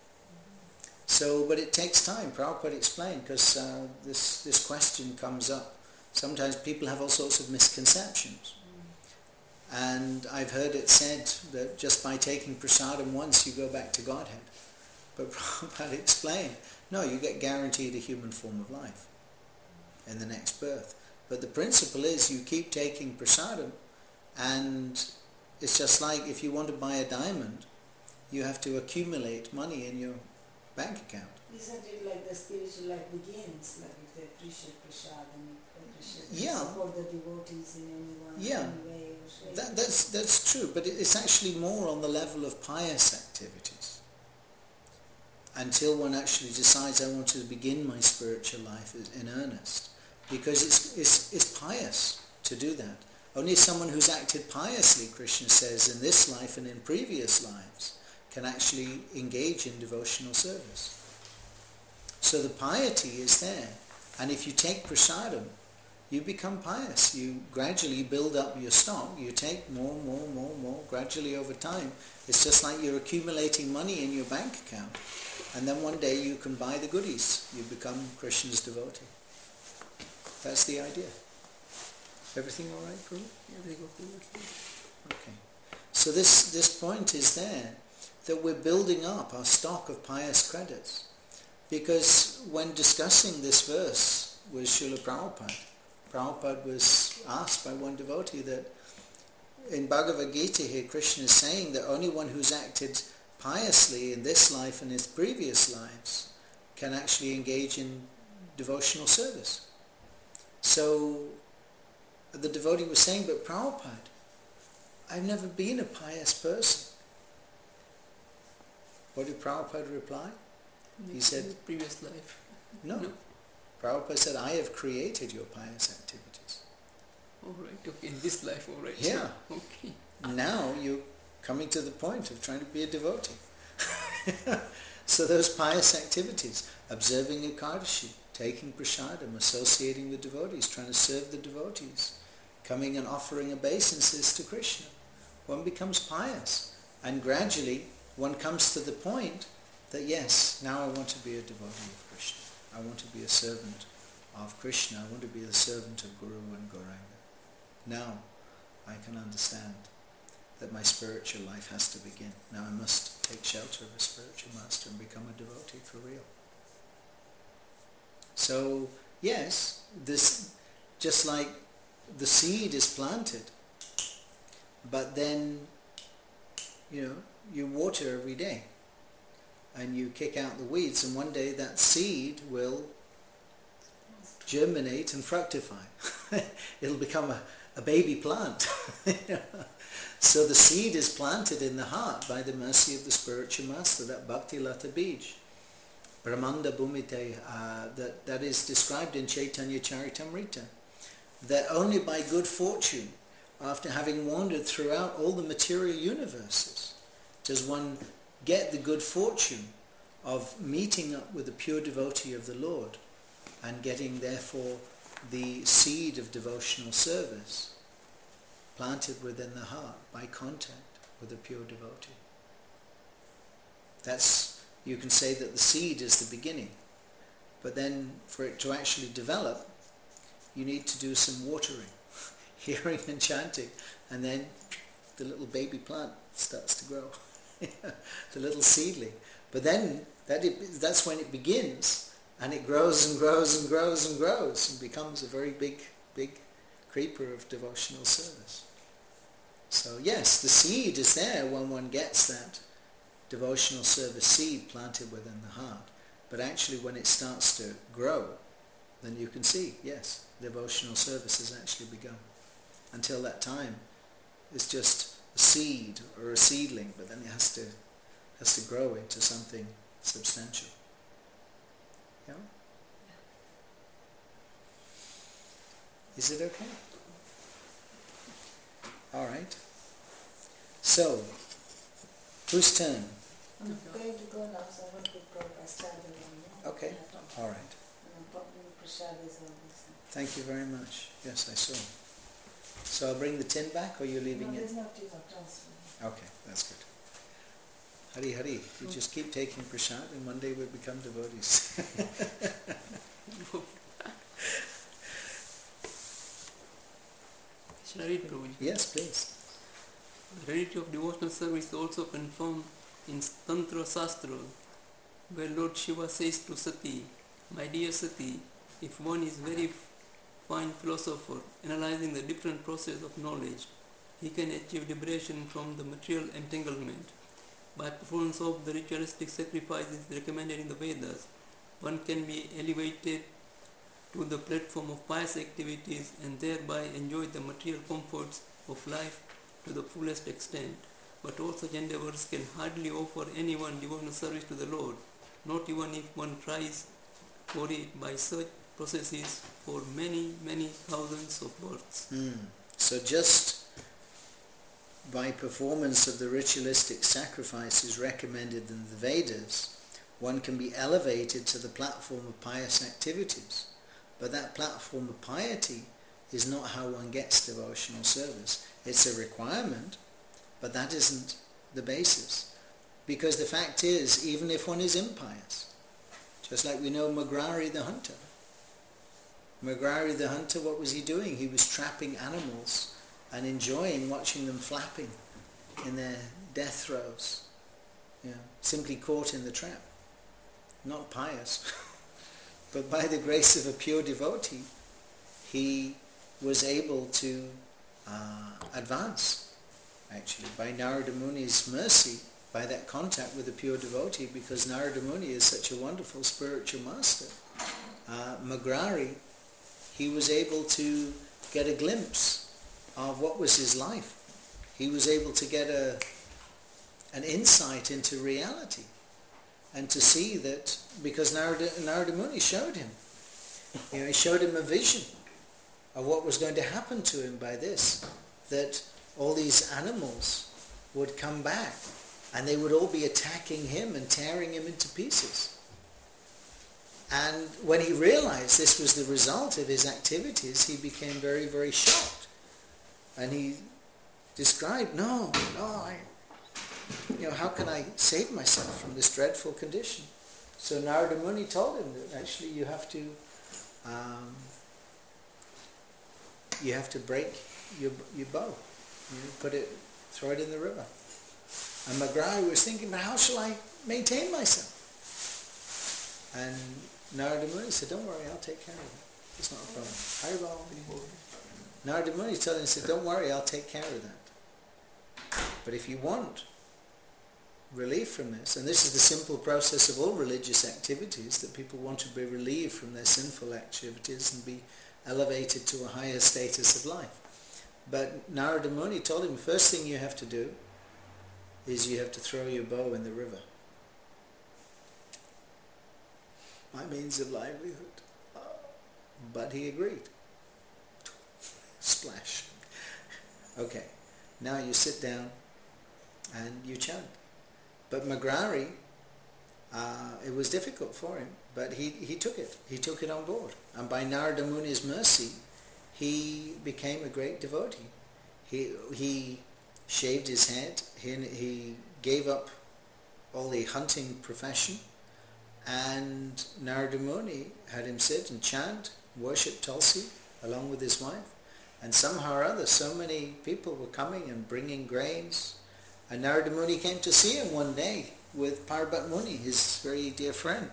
So, but it takes time. Prabhupada explained, because uh, this this question comes up. Sometimes people have all sorts of misconceptions. Mm. And I've heard it said that just by taking prasadam once, you go back to Godhead. But Prabhupada explained, no, you get guaranteed a human form of life in the next birth. But the principle is you keep taking prasadam, and it's just like if you want to buy a diamond, you have to accumulate money in your bank account. Isn't it like the spiritual life begins, like if they appreciate prasad and appreciate yeah. support the devotees in any one yeah. any way or shape? That, that's, that's true, but it's actually more on the level of pious activities. Until one actually decides, I want to begin my spiritual life in earnest. Because it's, it's, it's pious to do that. Only someone who's acted piously, Krishna says, in this life and in previous lives, can actually engage in devotional service. So the piety is there. And if you take prasadam, you become pious. You gradually build up your stock. You take more, more, more, more, gradually over time. It's just like you're accumulating money in your bank account. And then one day you can buy the goodies. You become Krishna's devotee. That's the idea. Everything all right, Prabhu? Everything okay. Okay. So this, this point is there, that we're building up our stock of pious credits. Because when discussing this verse with Srila Prabhupada, Prabhupada was asked by one devotee that in Bhagavad Gita here, Krishna is saying that only one who's acted piously in this life and his previous lives can actually engage in devotional service. So the devotee was saying, but Prabhupada, I've never been a pious person. What did Prabhupada reply? He said, previous life. No. no. Prabhupada said, I have created your pious activities. All right, okay, in this life, all right. Yeah. Okay. Now you're coming to the point of trying to be a devotee. So those pious activities, observing Ekadashi, taking prasadam, associating with devotees, trying to serve the devotees, coming and offering obeisances to Krishna, one becomes pious. And gradually one comes to the point that yes, now I want to be a devotee of Krishna. I want to be a servant of Krishna. I want to be a servant of Guru and Gauranga. Now I can understand that my spiritual life has to begin. Now I must take shelter of a spiritual master and become a devotee for real. So, yes, this, just like the seed is planted, but then, you know, you water every day and you kick out the weeds, and one day that seed will germinate and fructify. It'll become a, a baby plant. So the seed is planted in the heart by the mercy of the spiritual master, that Bhakti Lata Bij. Brahmanda Bhumite, uh, that, that is described in Chaitanya Charitamrita, that only by good fortune, after having wandered throughout all the material universes, does one get the good fortune of meeting up with a pure devotee of the Lord and getting therefore the seed of devotional service planted within the heart by contact with a pure devotee. That's, you can say that the seed is the beginning, but then for it to actually develop, you need to do some watering, hearing and chanting, and then the little baby plant starts to grow, the little seedling. But then that it, that's when it begins, and it grows and grows and grows and grows and becomes a very big, big creeper of devotional service. So yes, the seed is there when one gets that devotional service seed planted within the heart. But actually when it starts to grow, then you can see, yes, devotional service has actually begun. Until that time, it's just a seed or a seedling, but then it has to has to grow into something substantial. Yeah? Is it okay? All right. So, whose turn? I'm going to go now, so I'm going to go prasad along. Okay. All right. And probably prasad is always. Thank you very much. Yes, I saw. So I'll bring the tin back, or you're leaving No, it? there's no tin or transfer. Okay, that's good. Hari Hari, we just keep taking prasad and one day we'll become devotees. Shall I read, Prabhuji? Yes, please. The reality of devotional service is also confirmed in Tantra Shastra, where Lord Shiva says to Sati, "My dear Sati, if one is very fine philosopher, analyzing the different processes of knowledge, he can achieve liberation from the material entanglement. By performance of the ritualistic sacrifices recommended in the Vedas, one can be elevated to the platform of pious activities and thereby enjoy the material comforts of life to the fullest extent. But all such endeavors can hardly offer anyone devotional service to the Lord, not even if one tries for it by such processes for many, many thousands of births." Mm. So just by performance of the ritualistic sacrifices recommended in the Vedas, one can be elevated to the platform of pious activities. But that platform of piety is not how one gets devotional service. It's a requirement, but that isn't the basis. Because the fact is, even if one is impious, just like we know Magrari the hunter. Magrari the hunter, what was he doing? He was trapping animals and enjoying watching them flapping in their death throes. You know, simply caught in the trap. Not pious. But by the grace of a pure devotee, he was able to uh, advance, actually, by Narada Muni's mercy, by that contact with a pure devotee, because Narada Muni is such a wonderful spiritual master. Uh, Magrari, he was able to get a glimpse of what was his life. He was able to get a an insight into reality and to see that, because Narada, Narada Muni showed him, you know, he showed him a vision of what was going to happen to him by this, that all these animals would come back and they would all be attacking him and tearing him into pieces. And when he realized this was the result of his activities, he became very, very shocked. And he described, no, no, I, you know, how can I save myself from this dreadful condition? So Narada Muni told him that actually you have to um, you have to break your your bow. You put it, throw it in the river. And Magrari was thinking, but how shall I maintain myself? And Narada Muni said, don't worry, I'll take care of it. It's not a problem. Haribol. Narada Muni told him, he said, don't worry, I'll take care of that. But if you want relief from this, and this is the simple process of all religious activities, that people want to be relieved from their sinful activities and be elevated to a higher status of life. But Narada Muni told him, first thing you have to do is you have to throw your bow in the river. My means of livelihood. But he agreed. Splash. Okay, now you sit down and you chant. But Magrari, uh, it was difficult for him, but he, he took it. He took it on board. And by Narada Muni's mercy, he became a great devotee. He he shaved his head. He, he gave up all the hunting profession. And Narada Muni had him sit and chant, worship Tulsi along with his wife. And somehow or other, so many people were coming and bringing grains. And Narada Muni came to see him one day with Parbat Muni, his very dear friend.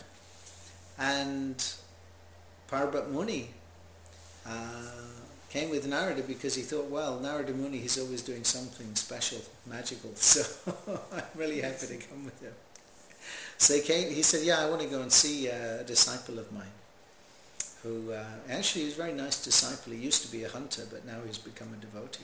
And Parbat Muni uh, came with Narada because he thought, well, Narada Muni, he's always doing something special, magical, so I'm really happy to come with him. So he came, he said, yeah, I want to go and see a disciple of mine who uh, actually is a very nice disciple. He used to be a hunter, but now he's become a devotee.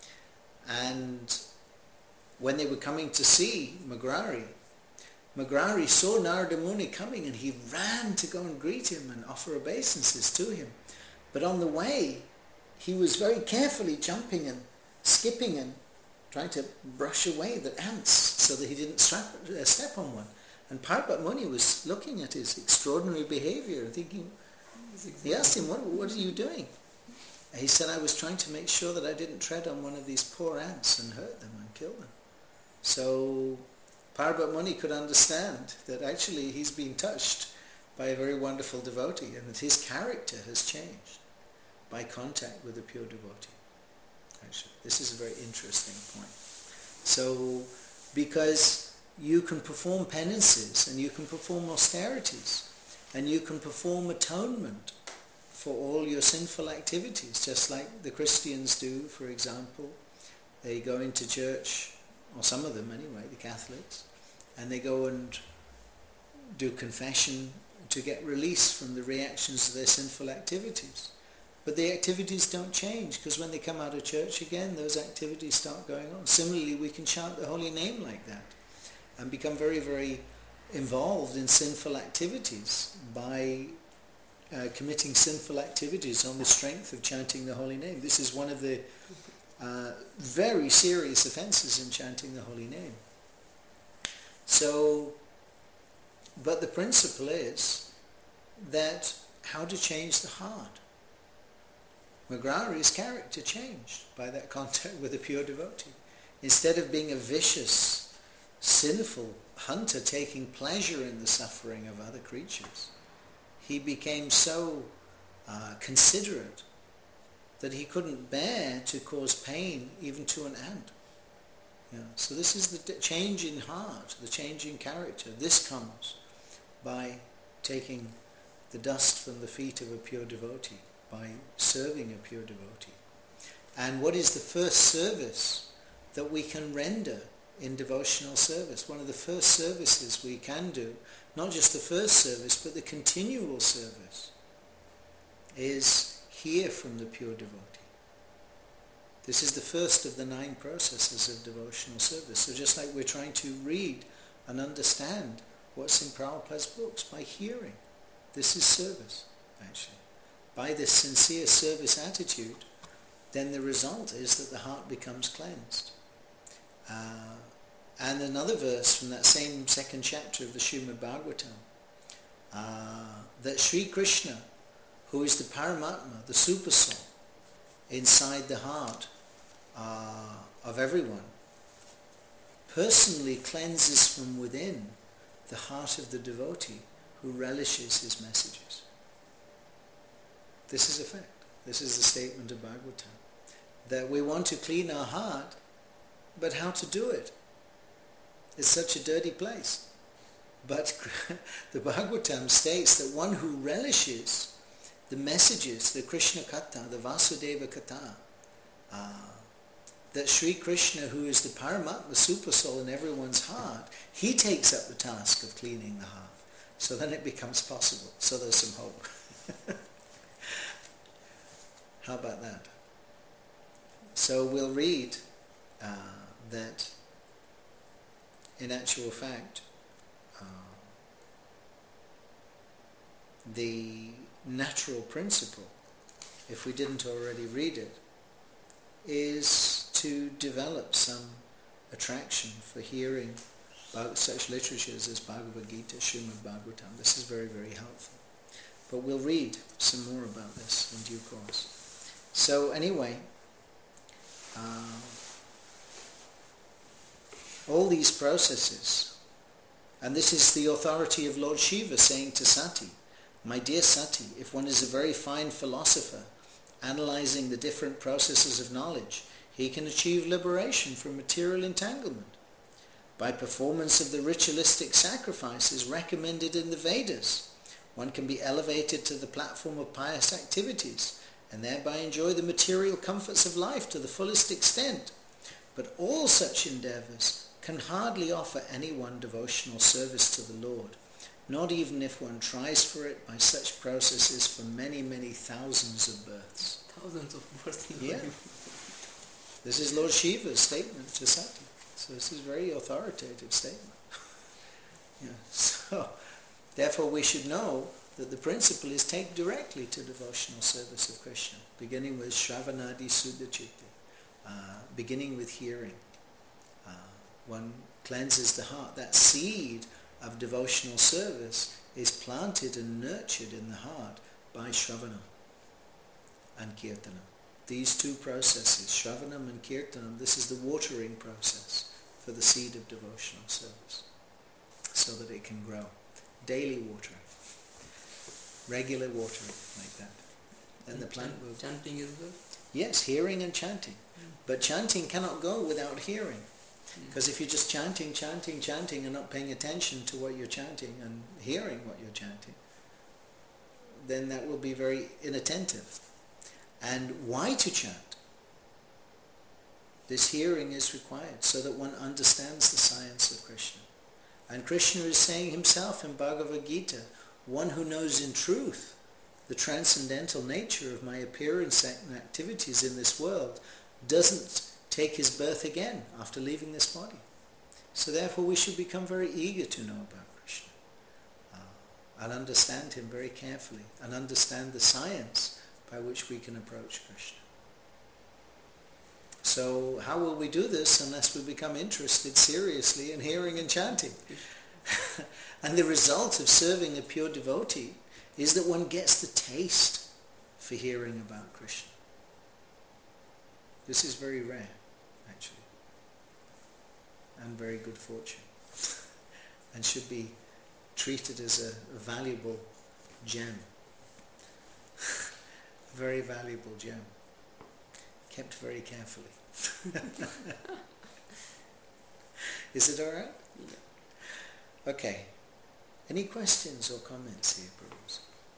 And when they were coming to see Magrari, Magrari saw Narada Muni coming and he ran to go and greet him and offer obeisances to him. But on the way, he was very carefully jumping and skipping and trying to brush away the ants so that he didn't strap, uh, step on one. And Parbat Muni was looking at his extraordinary behavior and thinking, he asked him, what, what are you doing? And he said, I was trying to make sure that I didn't tread on one of these poor ants and hurt them and kill them. So Parbat Muni could understand that actually he's been touched by a very wonderful devotee and that his character has changed by contact with a pure devotee. Actually, this is a very interesting point. So, because you can perform penances and you can perform austerities and you can perform atonement for all your sinful activities, just like the Christians do, for example. They go into church, or some of them anyway, the Catholics, and they go and do confession to get release from the reactions of their sinful activities. But the activities don't change, because when they come out of church again, those activities start going on. Similarly, we can chant the holy name like that and become very, very involved in sinful activities by uh, committing sinful activities on the strength of chanting the holy name. This is one of the uh, very serious offences in chanting the holy name. So, but the principle is that how to change the heart. Magrari's character changed by that contact with a pure devotee. Instead of being a vicious, sinful hunter taking pleasure in the suffering of other creatures, he became so uh, considerate that he couldn't bear to cause pain even to an ant. Yeah. So this is the change in heart, the change in character. This comes by taking the dust from the feet of a pure devotee, by serving a pure devotee. And what is the first service that we can render in devotional service? One of the first services we can do, not just the first service, but the continual service, is hear from the pure devotee. This is the first of the nine processes of devotional service. So just like we're trying to read and understand what's in Prabhupada's books, by hearing, this is service, actually. By this sincere service attitude, then the result is that the heart becomes cleansed. Uh, and another verse from that same second chapter of the Srimad Bhagavatam, uh, that Sri Krishna, who is the Paramatma, the super soul, inside the heart uh, of everyone, personally cleanses from within the heart of the devotee who relishes his messages. This is a fact. This is the statement of Bhagavatam. That we want to clean our heart, but how to do it? It's such a dirty place. But the Bhagavatam states that one who relishes the messages, the Krishna Katha, the Vasudeva Katha, uh, that Sri Krishna, who is the Paramatma Super Soul in everyone's heart, he takes up the task of cleaning the heart. So then it becomes possible. So there's some hope. How about that? So we'll read uh, that in actual fact, uh, the natural principle, if we didn't already read it, is to develop some attraction for hearing about such literatures as Bhagavad Gita, Srimad Bhagavatam. This is very, very helpful. But we'll read some more about this in due course. So anyway, uh, all these processes, and this is the authority of Lord Shiva saying to Sati, my dear Sati, if one is a very fine philosopher, analyzing the different processes of knowledge, he can achieve liberation from material entanglement. By performance of the ritualistic sacrifices recommended in the Vedas, one can be elevated to the platform of pious activities and thereby enjoy the material comforts of life to the fullest extent. But all such endeavours can hardly offer anyone devotional service to the Lord, not even if one tries for it by such processes for many, many thousands of births. Thousands of births in Yeah. life. This is Lord Shiva's statement to Sati. So this is a very authoritative statement. Yeah. So, therefore we should know that the principle is take directly to devotional service of Krishna, beginning with Shravanadi Suddha Chitta, uh, beginning with hearing. Uh, one cleanses the heart. That seed of devotional service is planted and nurtured in the heart by Shravanam and Kirtanam. These two processes, Shravanam and Kirtanam, this is the watering process for the seed of devotional service, so that it can grow. Daily watering. Regular watering, like that. Then the plant will... Chanting as well? Yes, hearing and chanting. Mm. But chanting cannot go without hearing. Because mm. if you're just chanting, chanting, chanting and not paying attention to what you're chanting and hearing what you're chanting, then that will be very inattentive. And why to chant? This hearing is required so that one understands the science of Krishna. And Krishna is saying himself in Bhagavad Gita, one who knows in truth the transcendental nature of my appearance and activities in this world doesn't take his birth again after leaving this body. So therefore we should become very eager to know about Krishna uh, and understand him very carefully and understand the science by which we can approach Krishna. So how will we do this unless we become interested seriously in hearing and chanting? And the result of serving a pure devotee is that one gets the taste for hearing about Krishna. This is very rare, actually, and very good fortune, and should be treated as a, a valuable gem. Very valuable gem, kept very carefully. Is it all right? Yeah. Okay. Any questions or comments here, Bruce?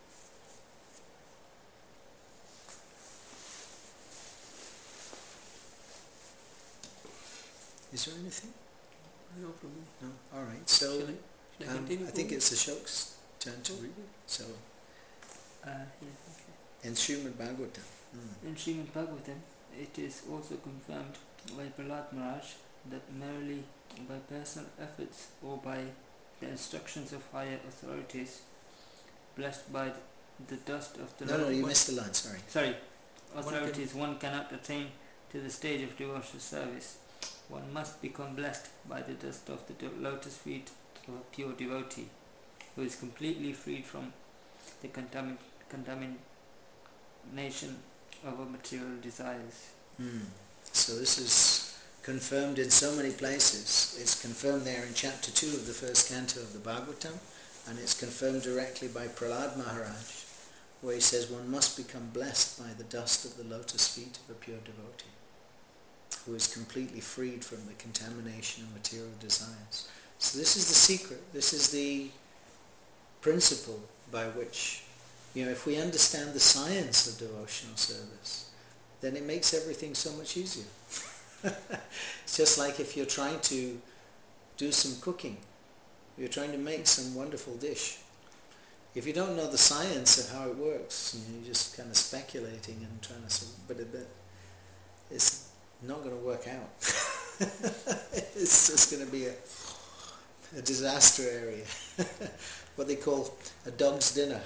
Is there anything? No problem. No? All right. So, Shall I, shall I, um, I think it's Ashok's turn to read it. So, Uh, yeah, okay. in Srimad Bhagavatam. Mm. In Srimad Bhagavatam, it is also confirmed by Prahlad Maharaj that merely by personal efforts or by the instructions of higher authorities, blessed by the dust of the No, no, Lord, you one, missed the line, sorry. sorry, authorities one, one cannot attain to the stage of devotional service. One must become blessed by the dust of the lotus feet of a pure devotee, who is completely freed from the contamin- contamination of our material desires. Mm. So this is confirmed in so many places. It's confirmed there in chapter two of the first canto of the Bhagavatam, and it's confirmed directly by Prahlad Maharaj, where he says one must become blessed by the dust of the lotus feet of a pure devotee, who is completely freed from the contamination of material desires. So this is the secret, this is the principle by which, you know, if we understand the science of devotional service, then it makes everything so much easier. It's just like if you're trying to do some cooking, you're trying to make some wonderful dish. If you don't know the science of how it works, you know, you're just kind of speculating and trying to, but it, it's not going to work out. It's just going to be a, a disaster area. What they call a dog's dinner.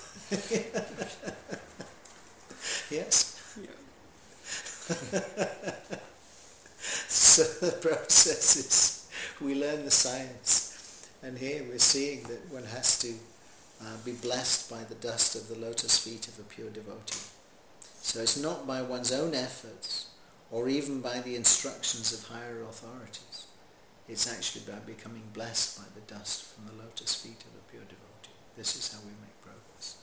Yes? Yeah. So the process is, we learn the science, and here we're seeing that one has to uh, be blessed by the dust of the lotus feet of a pure devotee. So it's not by one's own efforts, or even by the instructions of higher authorities. It's actually by becoming blessed by the dust from the lotus feet of a pure devotee. This is how we make progress.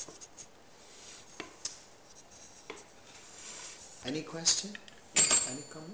Any question? Any comment?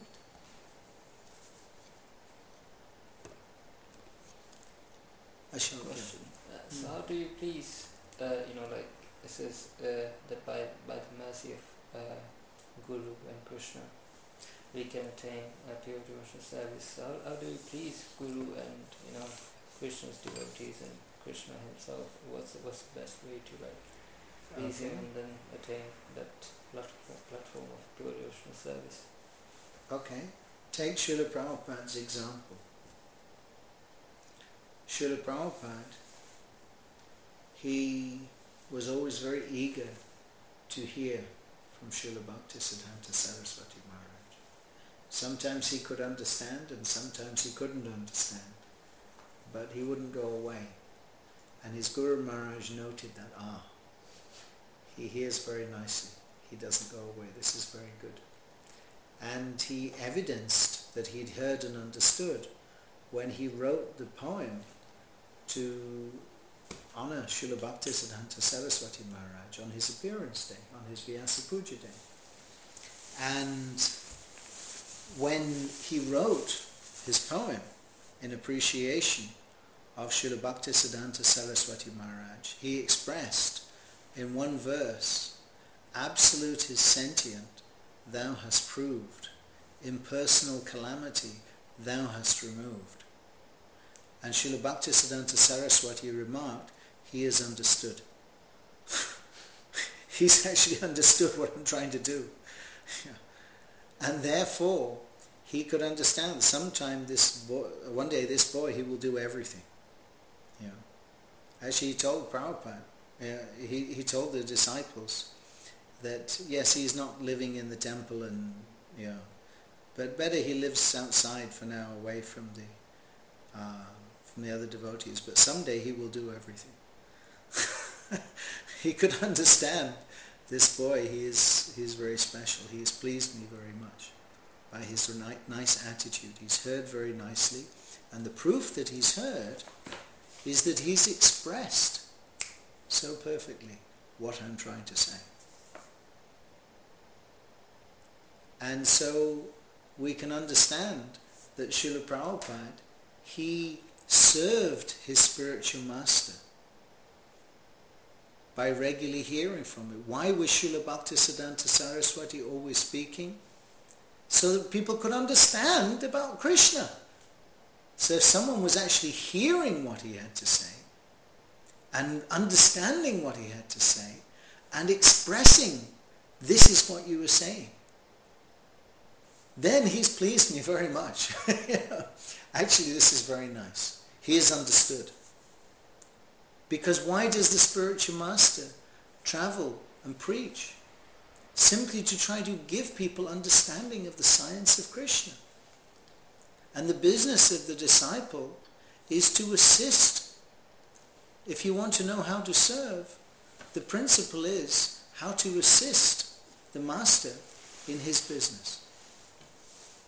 Ashok. Question. Uh, so how do you please, uh, you know, like it says uh, that by by the mercy of uh, Guru and Krishna, we can attain a pure devotional service. So how, how do you please Guru and, you know, Krishna's devotees and Krishna himself? What's what's the best way to like please Okay. him and then attain that platform platform of pure devotional service? Okay. Take Srila Prabhupada's example. Srila Prabhupada, he was always very eager to hear from Srila Bhaktisiddhanta Saraswati Maharaj. Sometimes he could understand and sometimes he couldn't understand, but he wouldn't go away. And his Guru Maharaj noted that, ah, he hears very nicely, he doesn't go away, this is very good. And he evidenced that he'd heard and understood when he wrote the poem to honour Srila Bhaktisiddhanta Saraswati Maharaj on his appearance day, on his Vyasa Puja day. And when he wrote his poem in appreciation of Srila Bhaktisiddhanta Saraswati Maharaj, he expressed in one verse, absolute is sentient, thou hast proved, impersonal calamity thou hast removed. And Srila Bhaktisiddhanta Saraswati remarked, he is understood. He's actually understood what I'm trying to do. And therefore, he could understand sometime this boy, one day this boy, he will do everything. You know. Actually, he told Prabhupada, uh, he, he told the disciples that, yes, he's not living in the temple and, you know, but better he lives outside for now, away from the uh, from the other devotees, but someday he will do everything. He could understand this boy, he is he is very special, he has pleased me very much by his nice attitude. He's heard very nicely, and the proof that he's heard is that he's expressed so perfectly what I'm trying to say. And so we can understand that Srila Prabhupada, he served his spiritual master by regularly hearing from him. Why was Srila Bhaktisiddhanta Saraswati always speaking? So that people could understand about Krishna. So if someone was actually hearing what he had to say, and understanding what he had to say, and expressing, this is what you were saying, then he's pleased me very much. Actually, this is very nice. He is understood. Because why does the spiritual master travel and preach? Simply to try to give people understanding of the science of Krishna. And the business of the disciple is to assist. If you want to know how to serve, the principle is how to assist the master in his business.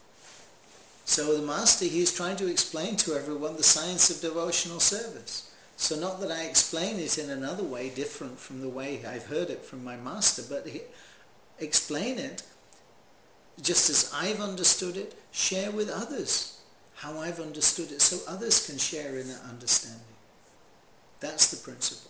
So the master, he is trying to explain to everyone the science of devotional service. So not that I explain it in another way different from the way I've heard it from my master, but he, explain it just as I've understood it, share with others how I've understood it so others can share in that understanding. That's the principle.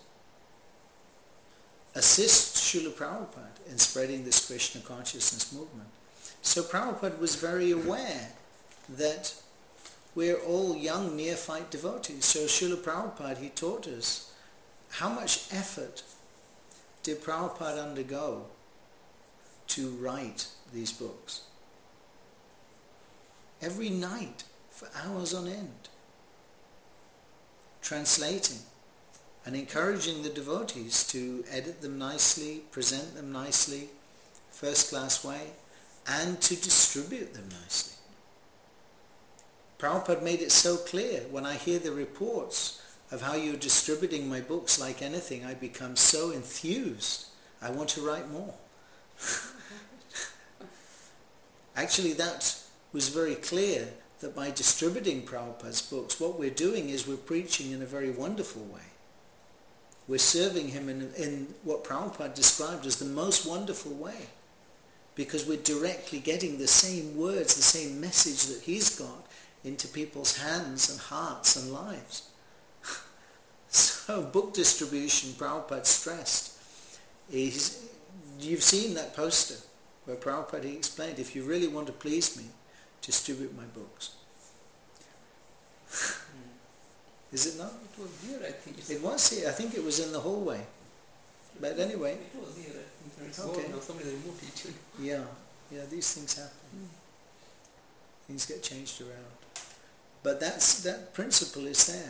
Assist Srila Prabhupada in spreading this Krishna consciousness movement. So Prabhupada was very aware that we're all young neophyte devotees. So Srila Prabhupada, he taught us how much effort did Prabhupada undergo to write these books. Every night for hours on end, translating and encouraging the devotees to edit them nicely, present them nicely, first-class way, and to distribute them nicely. Prabhupada made it so clear. When I hear the reports of how you're distributing my books like anything, I become so enthused. I want to write more. Actually, that was very clear, that by distributing Prabhupada's books, what we're doing is we're preaching in a very wonderful way. We're serving him in, in what Prabhupada described as the most wonderful way, because we're directly getting the same words, the same message that he's got into people's hands and hearts and lives. So book distribution, Prabhupada stressed. He's, you've seen that poster where Prabhupada he explained, if you really want to please me, distribute my books. Is it not? It was here, I think. It was here. I think it was in the hallway. But anyway. It was here. I think it's Okay. gone now. Somebody removed it. Yeah. Yeah, these things happen. Mm. Things get changed around. But that's that principle is there.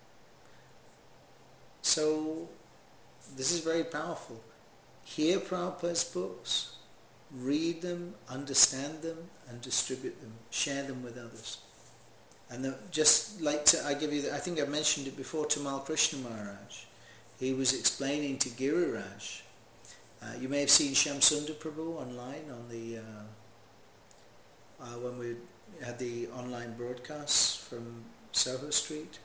So this is very powerful. Hear Prabhupada's books, read them, understand them, and distribute them. Share them with others. And the, just like to, I give you, the, I think I mentioned it before, Tamal Krishna Maharaj. He was explaining to Giriraj. Uh, you may have seen Shamsundar Prabhu online on the uh, uh, when we had the online broadcasts from Soho Street.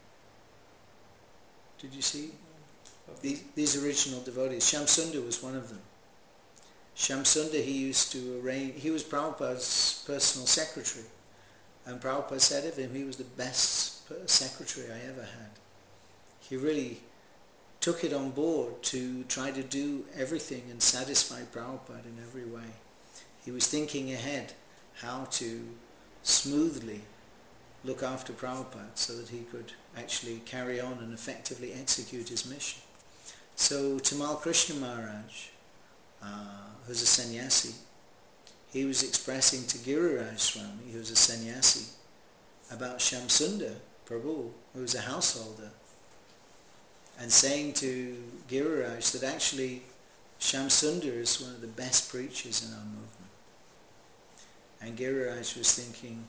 Did you see? These, these original devotees. Shamsundar was one of them. Shamsundar, he used to arrange, he was Prabhupada's personal secretary. And Prabhupada said of him, he was the best secretary I ever had. He really took it on board to try to do everything and satisfy Prabhupada in every way. He was thinking ahead how to smoothly look after Prabhupada so that he could actually carry on and effectively execute his mission. So Tamal Krishna Maharaj, uh, who's a sannyasi, he was expressing to Giriraj Swami, who was a sannyasi, about Shamsundar Prabhu, who was a householder, and saying to Giriraj that actually Shamsundar is one of the best preachers in our movement. And Giriraj was thinking,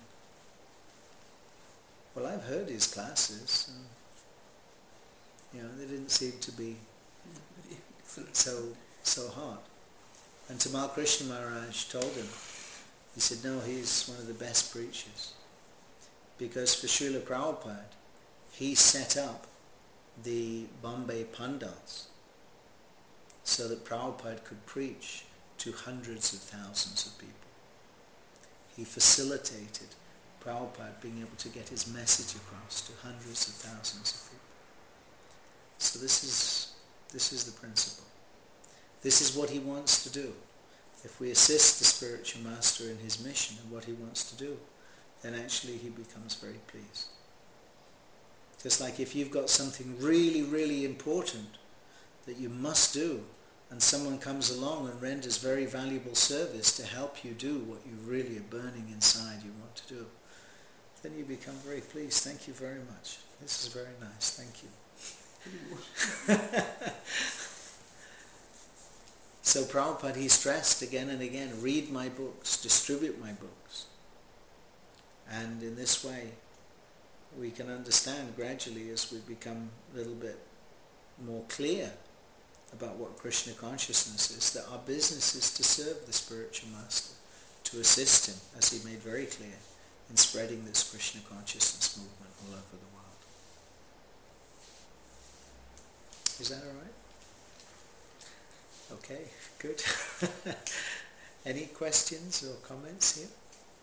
well, I've heard his classes, and, you know, they didn't seem to be so so hard. And Tamal Krishna Maharaj told him, he said, no, he's one of the best preachers. Because for Srila Prabhupada, he set up the Bombay Pandals so that Prabhupada could preach to hundreds of thousands of people. He facilitated Prabhupada being able to get his message across to hundreds of thousands of people. So this is this is the principle. This is what he wants to do. If we assist the spiritual master in his mission and what he wants to do, then actually he becomes very pleased. Just like if you've got something really, really important that you must do, and someone comes along and renders very valuable service to help you do what you really are burning inside you want to do, then you become very pleased. Thank you very much. This is very nice. Thank you. So Prabhupada, he stressed again and again, read my books, distribute my books. And in this way, we can understand gradually as we become a little bit more clear about what Krishna consciousness is, that our business is to serve the spiritual master, to assist him, as he made very clear, in spreading this Krishna consciousness movement all over the world. Is that all right? Okay, good. Any questions or comments here?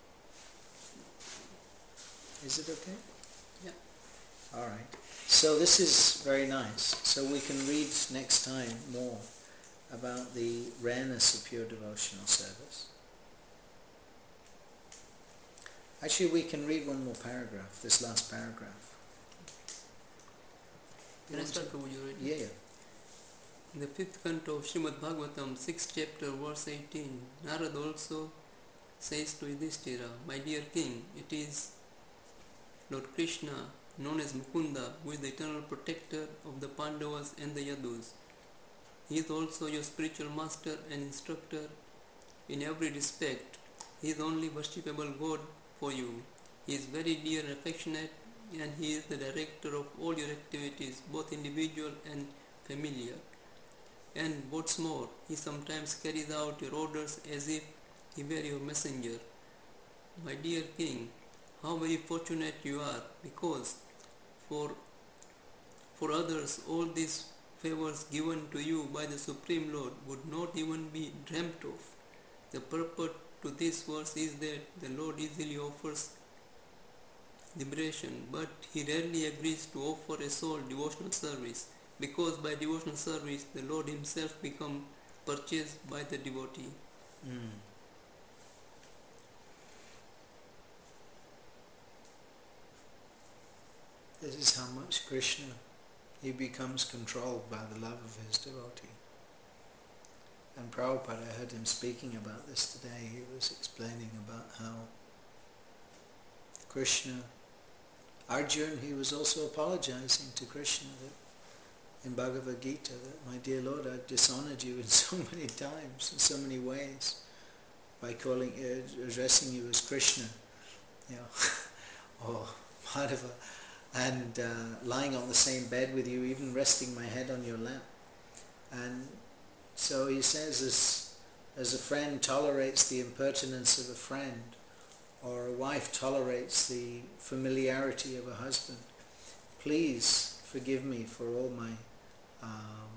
Is it okay? Yeah. All right. So this is very nice. So we can read next time more about the rareness of pure devotional service. Actually, we can read one more paragraph, this last paragraph. Can I start, Prabhuji, already? Yeah, yeah. In the fifth canto of Srimad Bhagavatam, sixth chapter, verse eighteen, Narad also says to Yudhishthira, "My dear king, it is Lord Krishna, known as Mukunda, who is the eternal protector of the Pandavas and the Yadus. He is also your spiritual master and instructor in every respect. He is the only worshipable God for you. He is very dear and affectionate, and he is the director of all your activities, both individual and familiar. And what's more, he sometimes carries out your orders as if he were your messenger. My dear king, how very fortunate you are, because for, for others all these favors given to you by the Supreme Lord would not even be dreamt of. The purport to this verse is that the Lord easily offers liberation, but he rarely agrees to offer a soul devotional service, because by devotional service the Lord himself becomes purchased by the devotee." Mm. This is how much Krishna, he becomes controlled by the love of his devotee. And Prabhupada, I heard him speaking about this today. He was explaining about how Krishna, Arjuna, he was also apologizing to Krishna that in Bhagavad Gita that, my dear Lord, I've dishonored you in so many times, in so many ways, by calling, uh, addressing you as Krishna, you know, or Madhava, and uh, lying on the same bed with you, even resting my head on your lap. And so he says, as, as a friend tolerates the impertinence of a friend, or a wife tolerates the familiarity of a husband, please forgive me for all my um,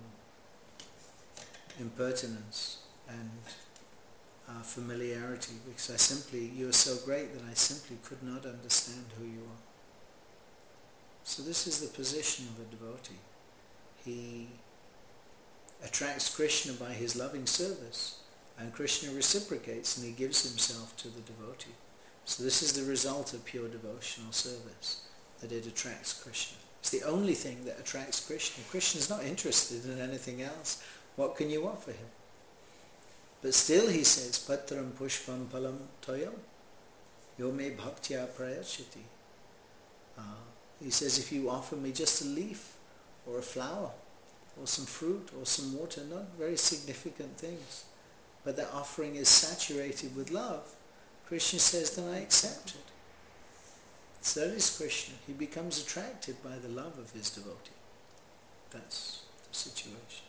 impertinence and uh, familiarity, because I simply, you are so great that I simply could not understand who you are. So this is the position of a devotee. He attracts Krishna by his loving service, and Krishna reciprocates and he gives himself to the devotee. So this is the result of pure devotional service, that it attracts Krishna. It's the only thing that attracts Krishna. Krishna's not interested in anything else. What can you offer him? But still he says, Patram pushpam palam toyam yo me bhaktya prayachati. Uh, he says, if you offer me just a leaf or a flower or some fruit or some water, not very significant things, but that offering is saturated with love, Krishna says, then I accept it. So that is Krishna. He becomes attracted by the love of his devotee. That's the situation.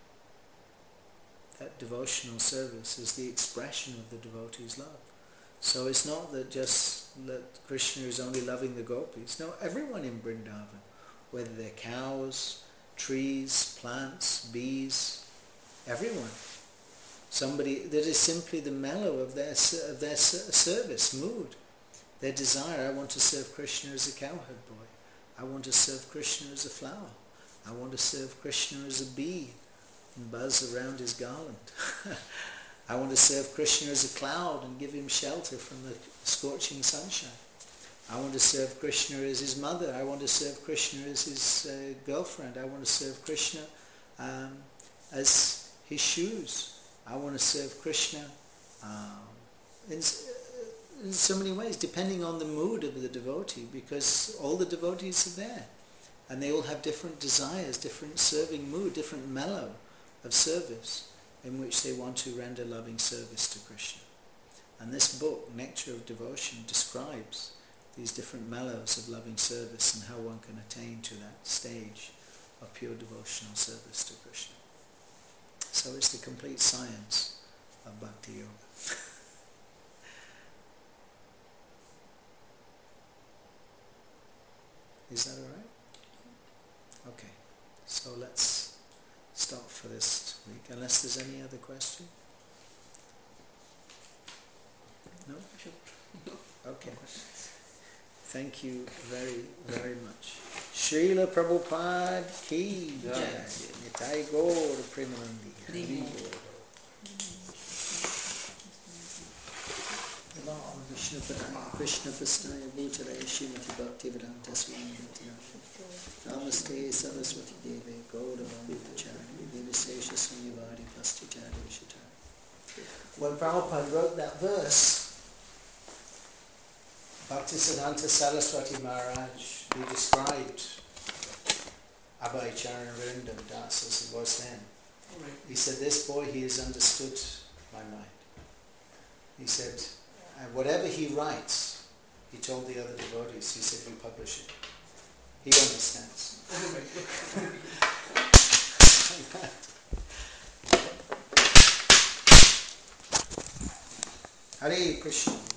That devotional service is the expression of the devotee's love. So it's not that just that Krishna is only loving the gopis. No, everyone in Vrindavan, whether they're cows, trees, plants, bees, everyone. Somebody that is simply the mellow of their of their service mood, their desire. I want to serve Krishna as a cowherd boy. I want to serve Krishna as a flower. I want to serve Krishna as a bee and buzz around his garland. I want to serve Krishna as a cloud and give him shelter from the scorching sunshine. I want to serve Krishna as his mother. I want to serve Krishna as his uh, girlfriend. I want to serve Krishna um, as his shoes. I want to serve Krishna um, in, in so many ways, depending on the mood of the devotee, because all the devotees are there. And they all have different desires, different serving mood, different mellow of service in which they want to render loving service to Krishna. And this book, Nectar of Devotion, describes these different mellows of loving service and how one can attain to that stage of pure devotional service to Krishna. So it's the complete science of Bhakti Yoga. Is that all right? Okay. So let's stop for this week, unless there's any other question. No? No. Okay. Thank you very, very much. Srila Prabhupada ki jai. Nitai Gaur Premanandi. Hari Bol. Krishna Prasnaya Bhutaraya Srimati Bhaktivedanta Swami Namaste Saraswati Deve Gaudavani Pachari Devasesha Sunyavari Pastitari Vishatari. When Prabhupada wrote that verse, Bhaktisiddhanta Saraswati Maharaj, he described Abhay Charan Virindam Das as he was then. Right. He said, this boy, he has understood my mind. He said, uh, whatever he writes, he told the other devotees, he said, you publish it. He understands. Hare Krishna.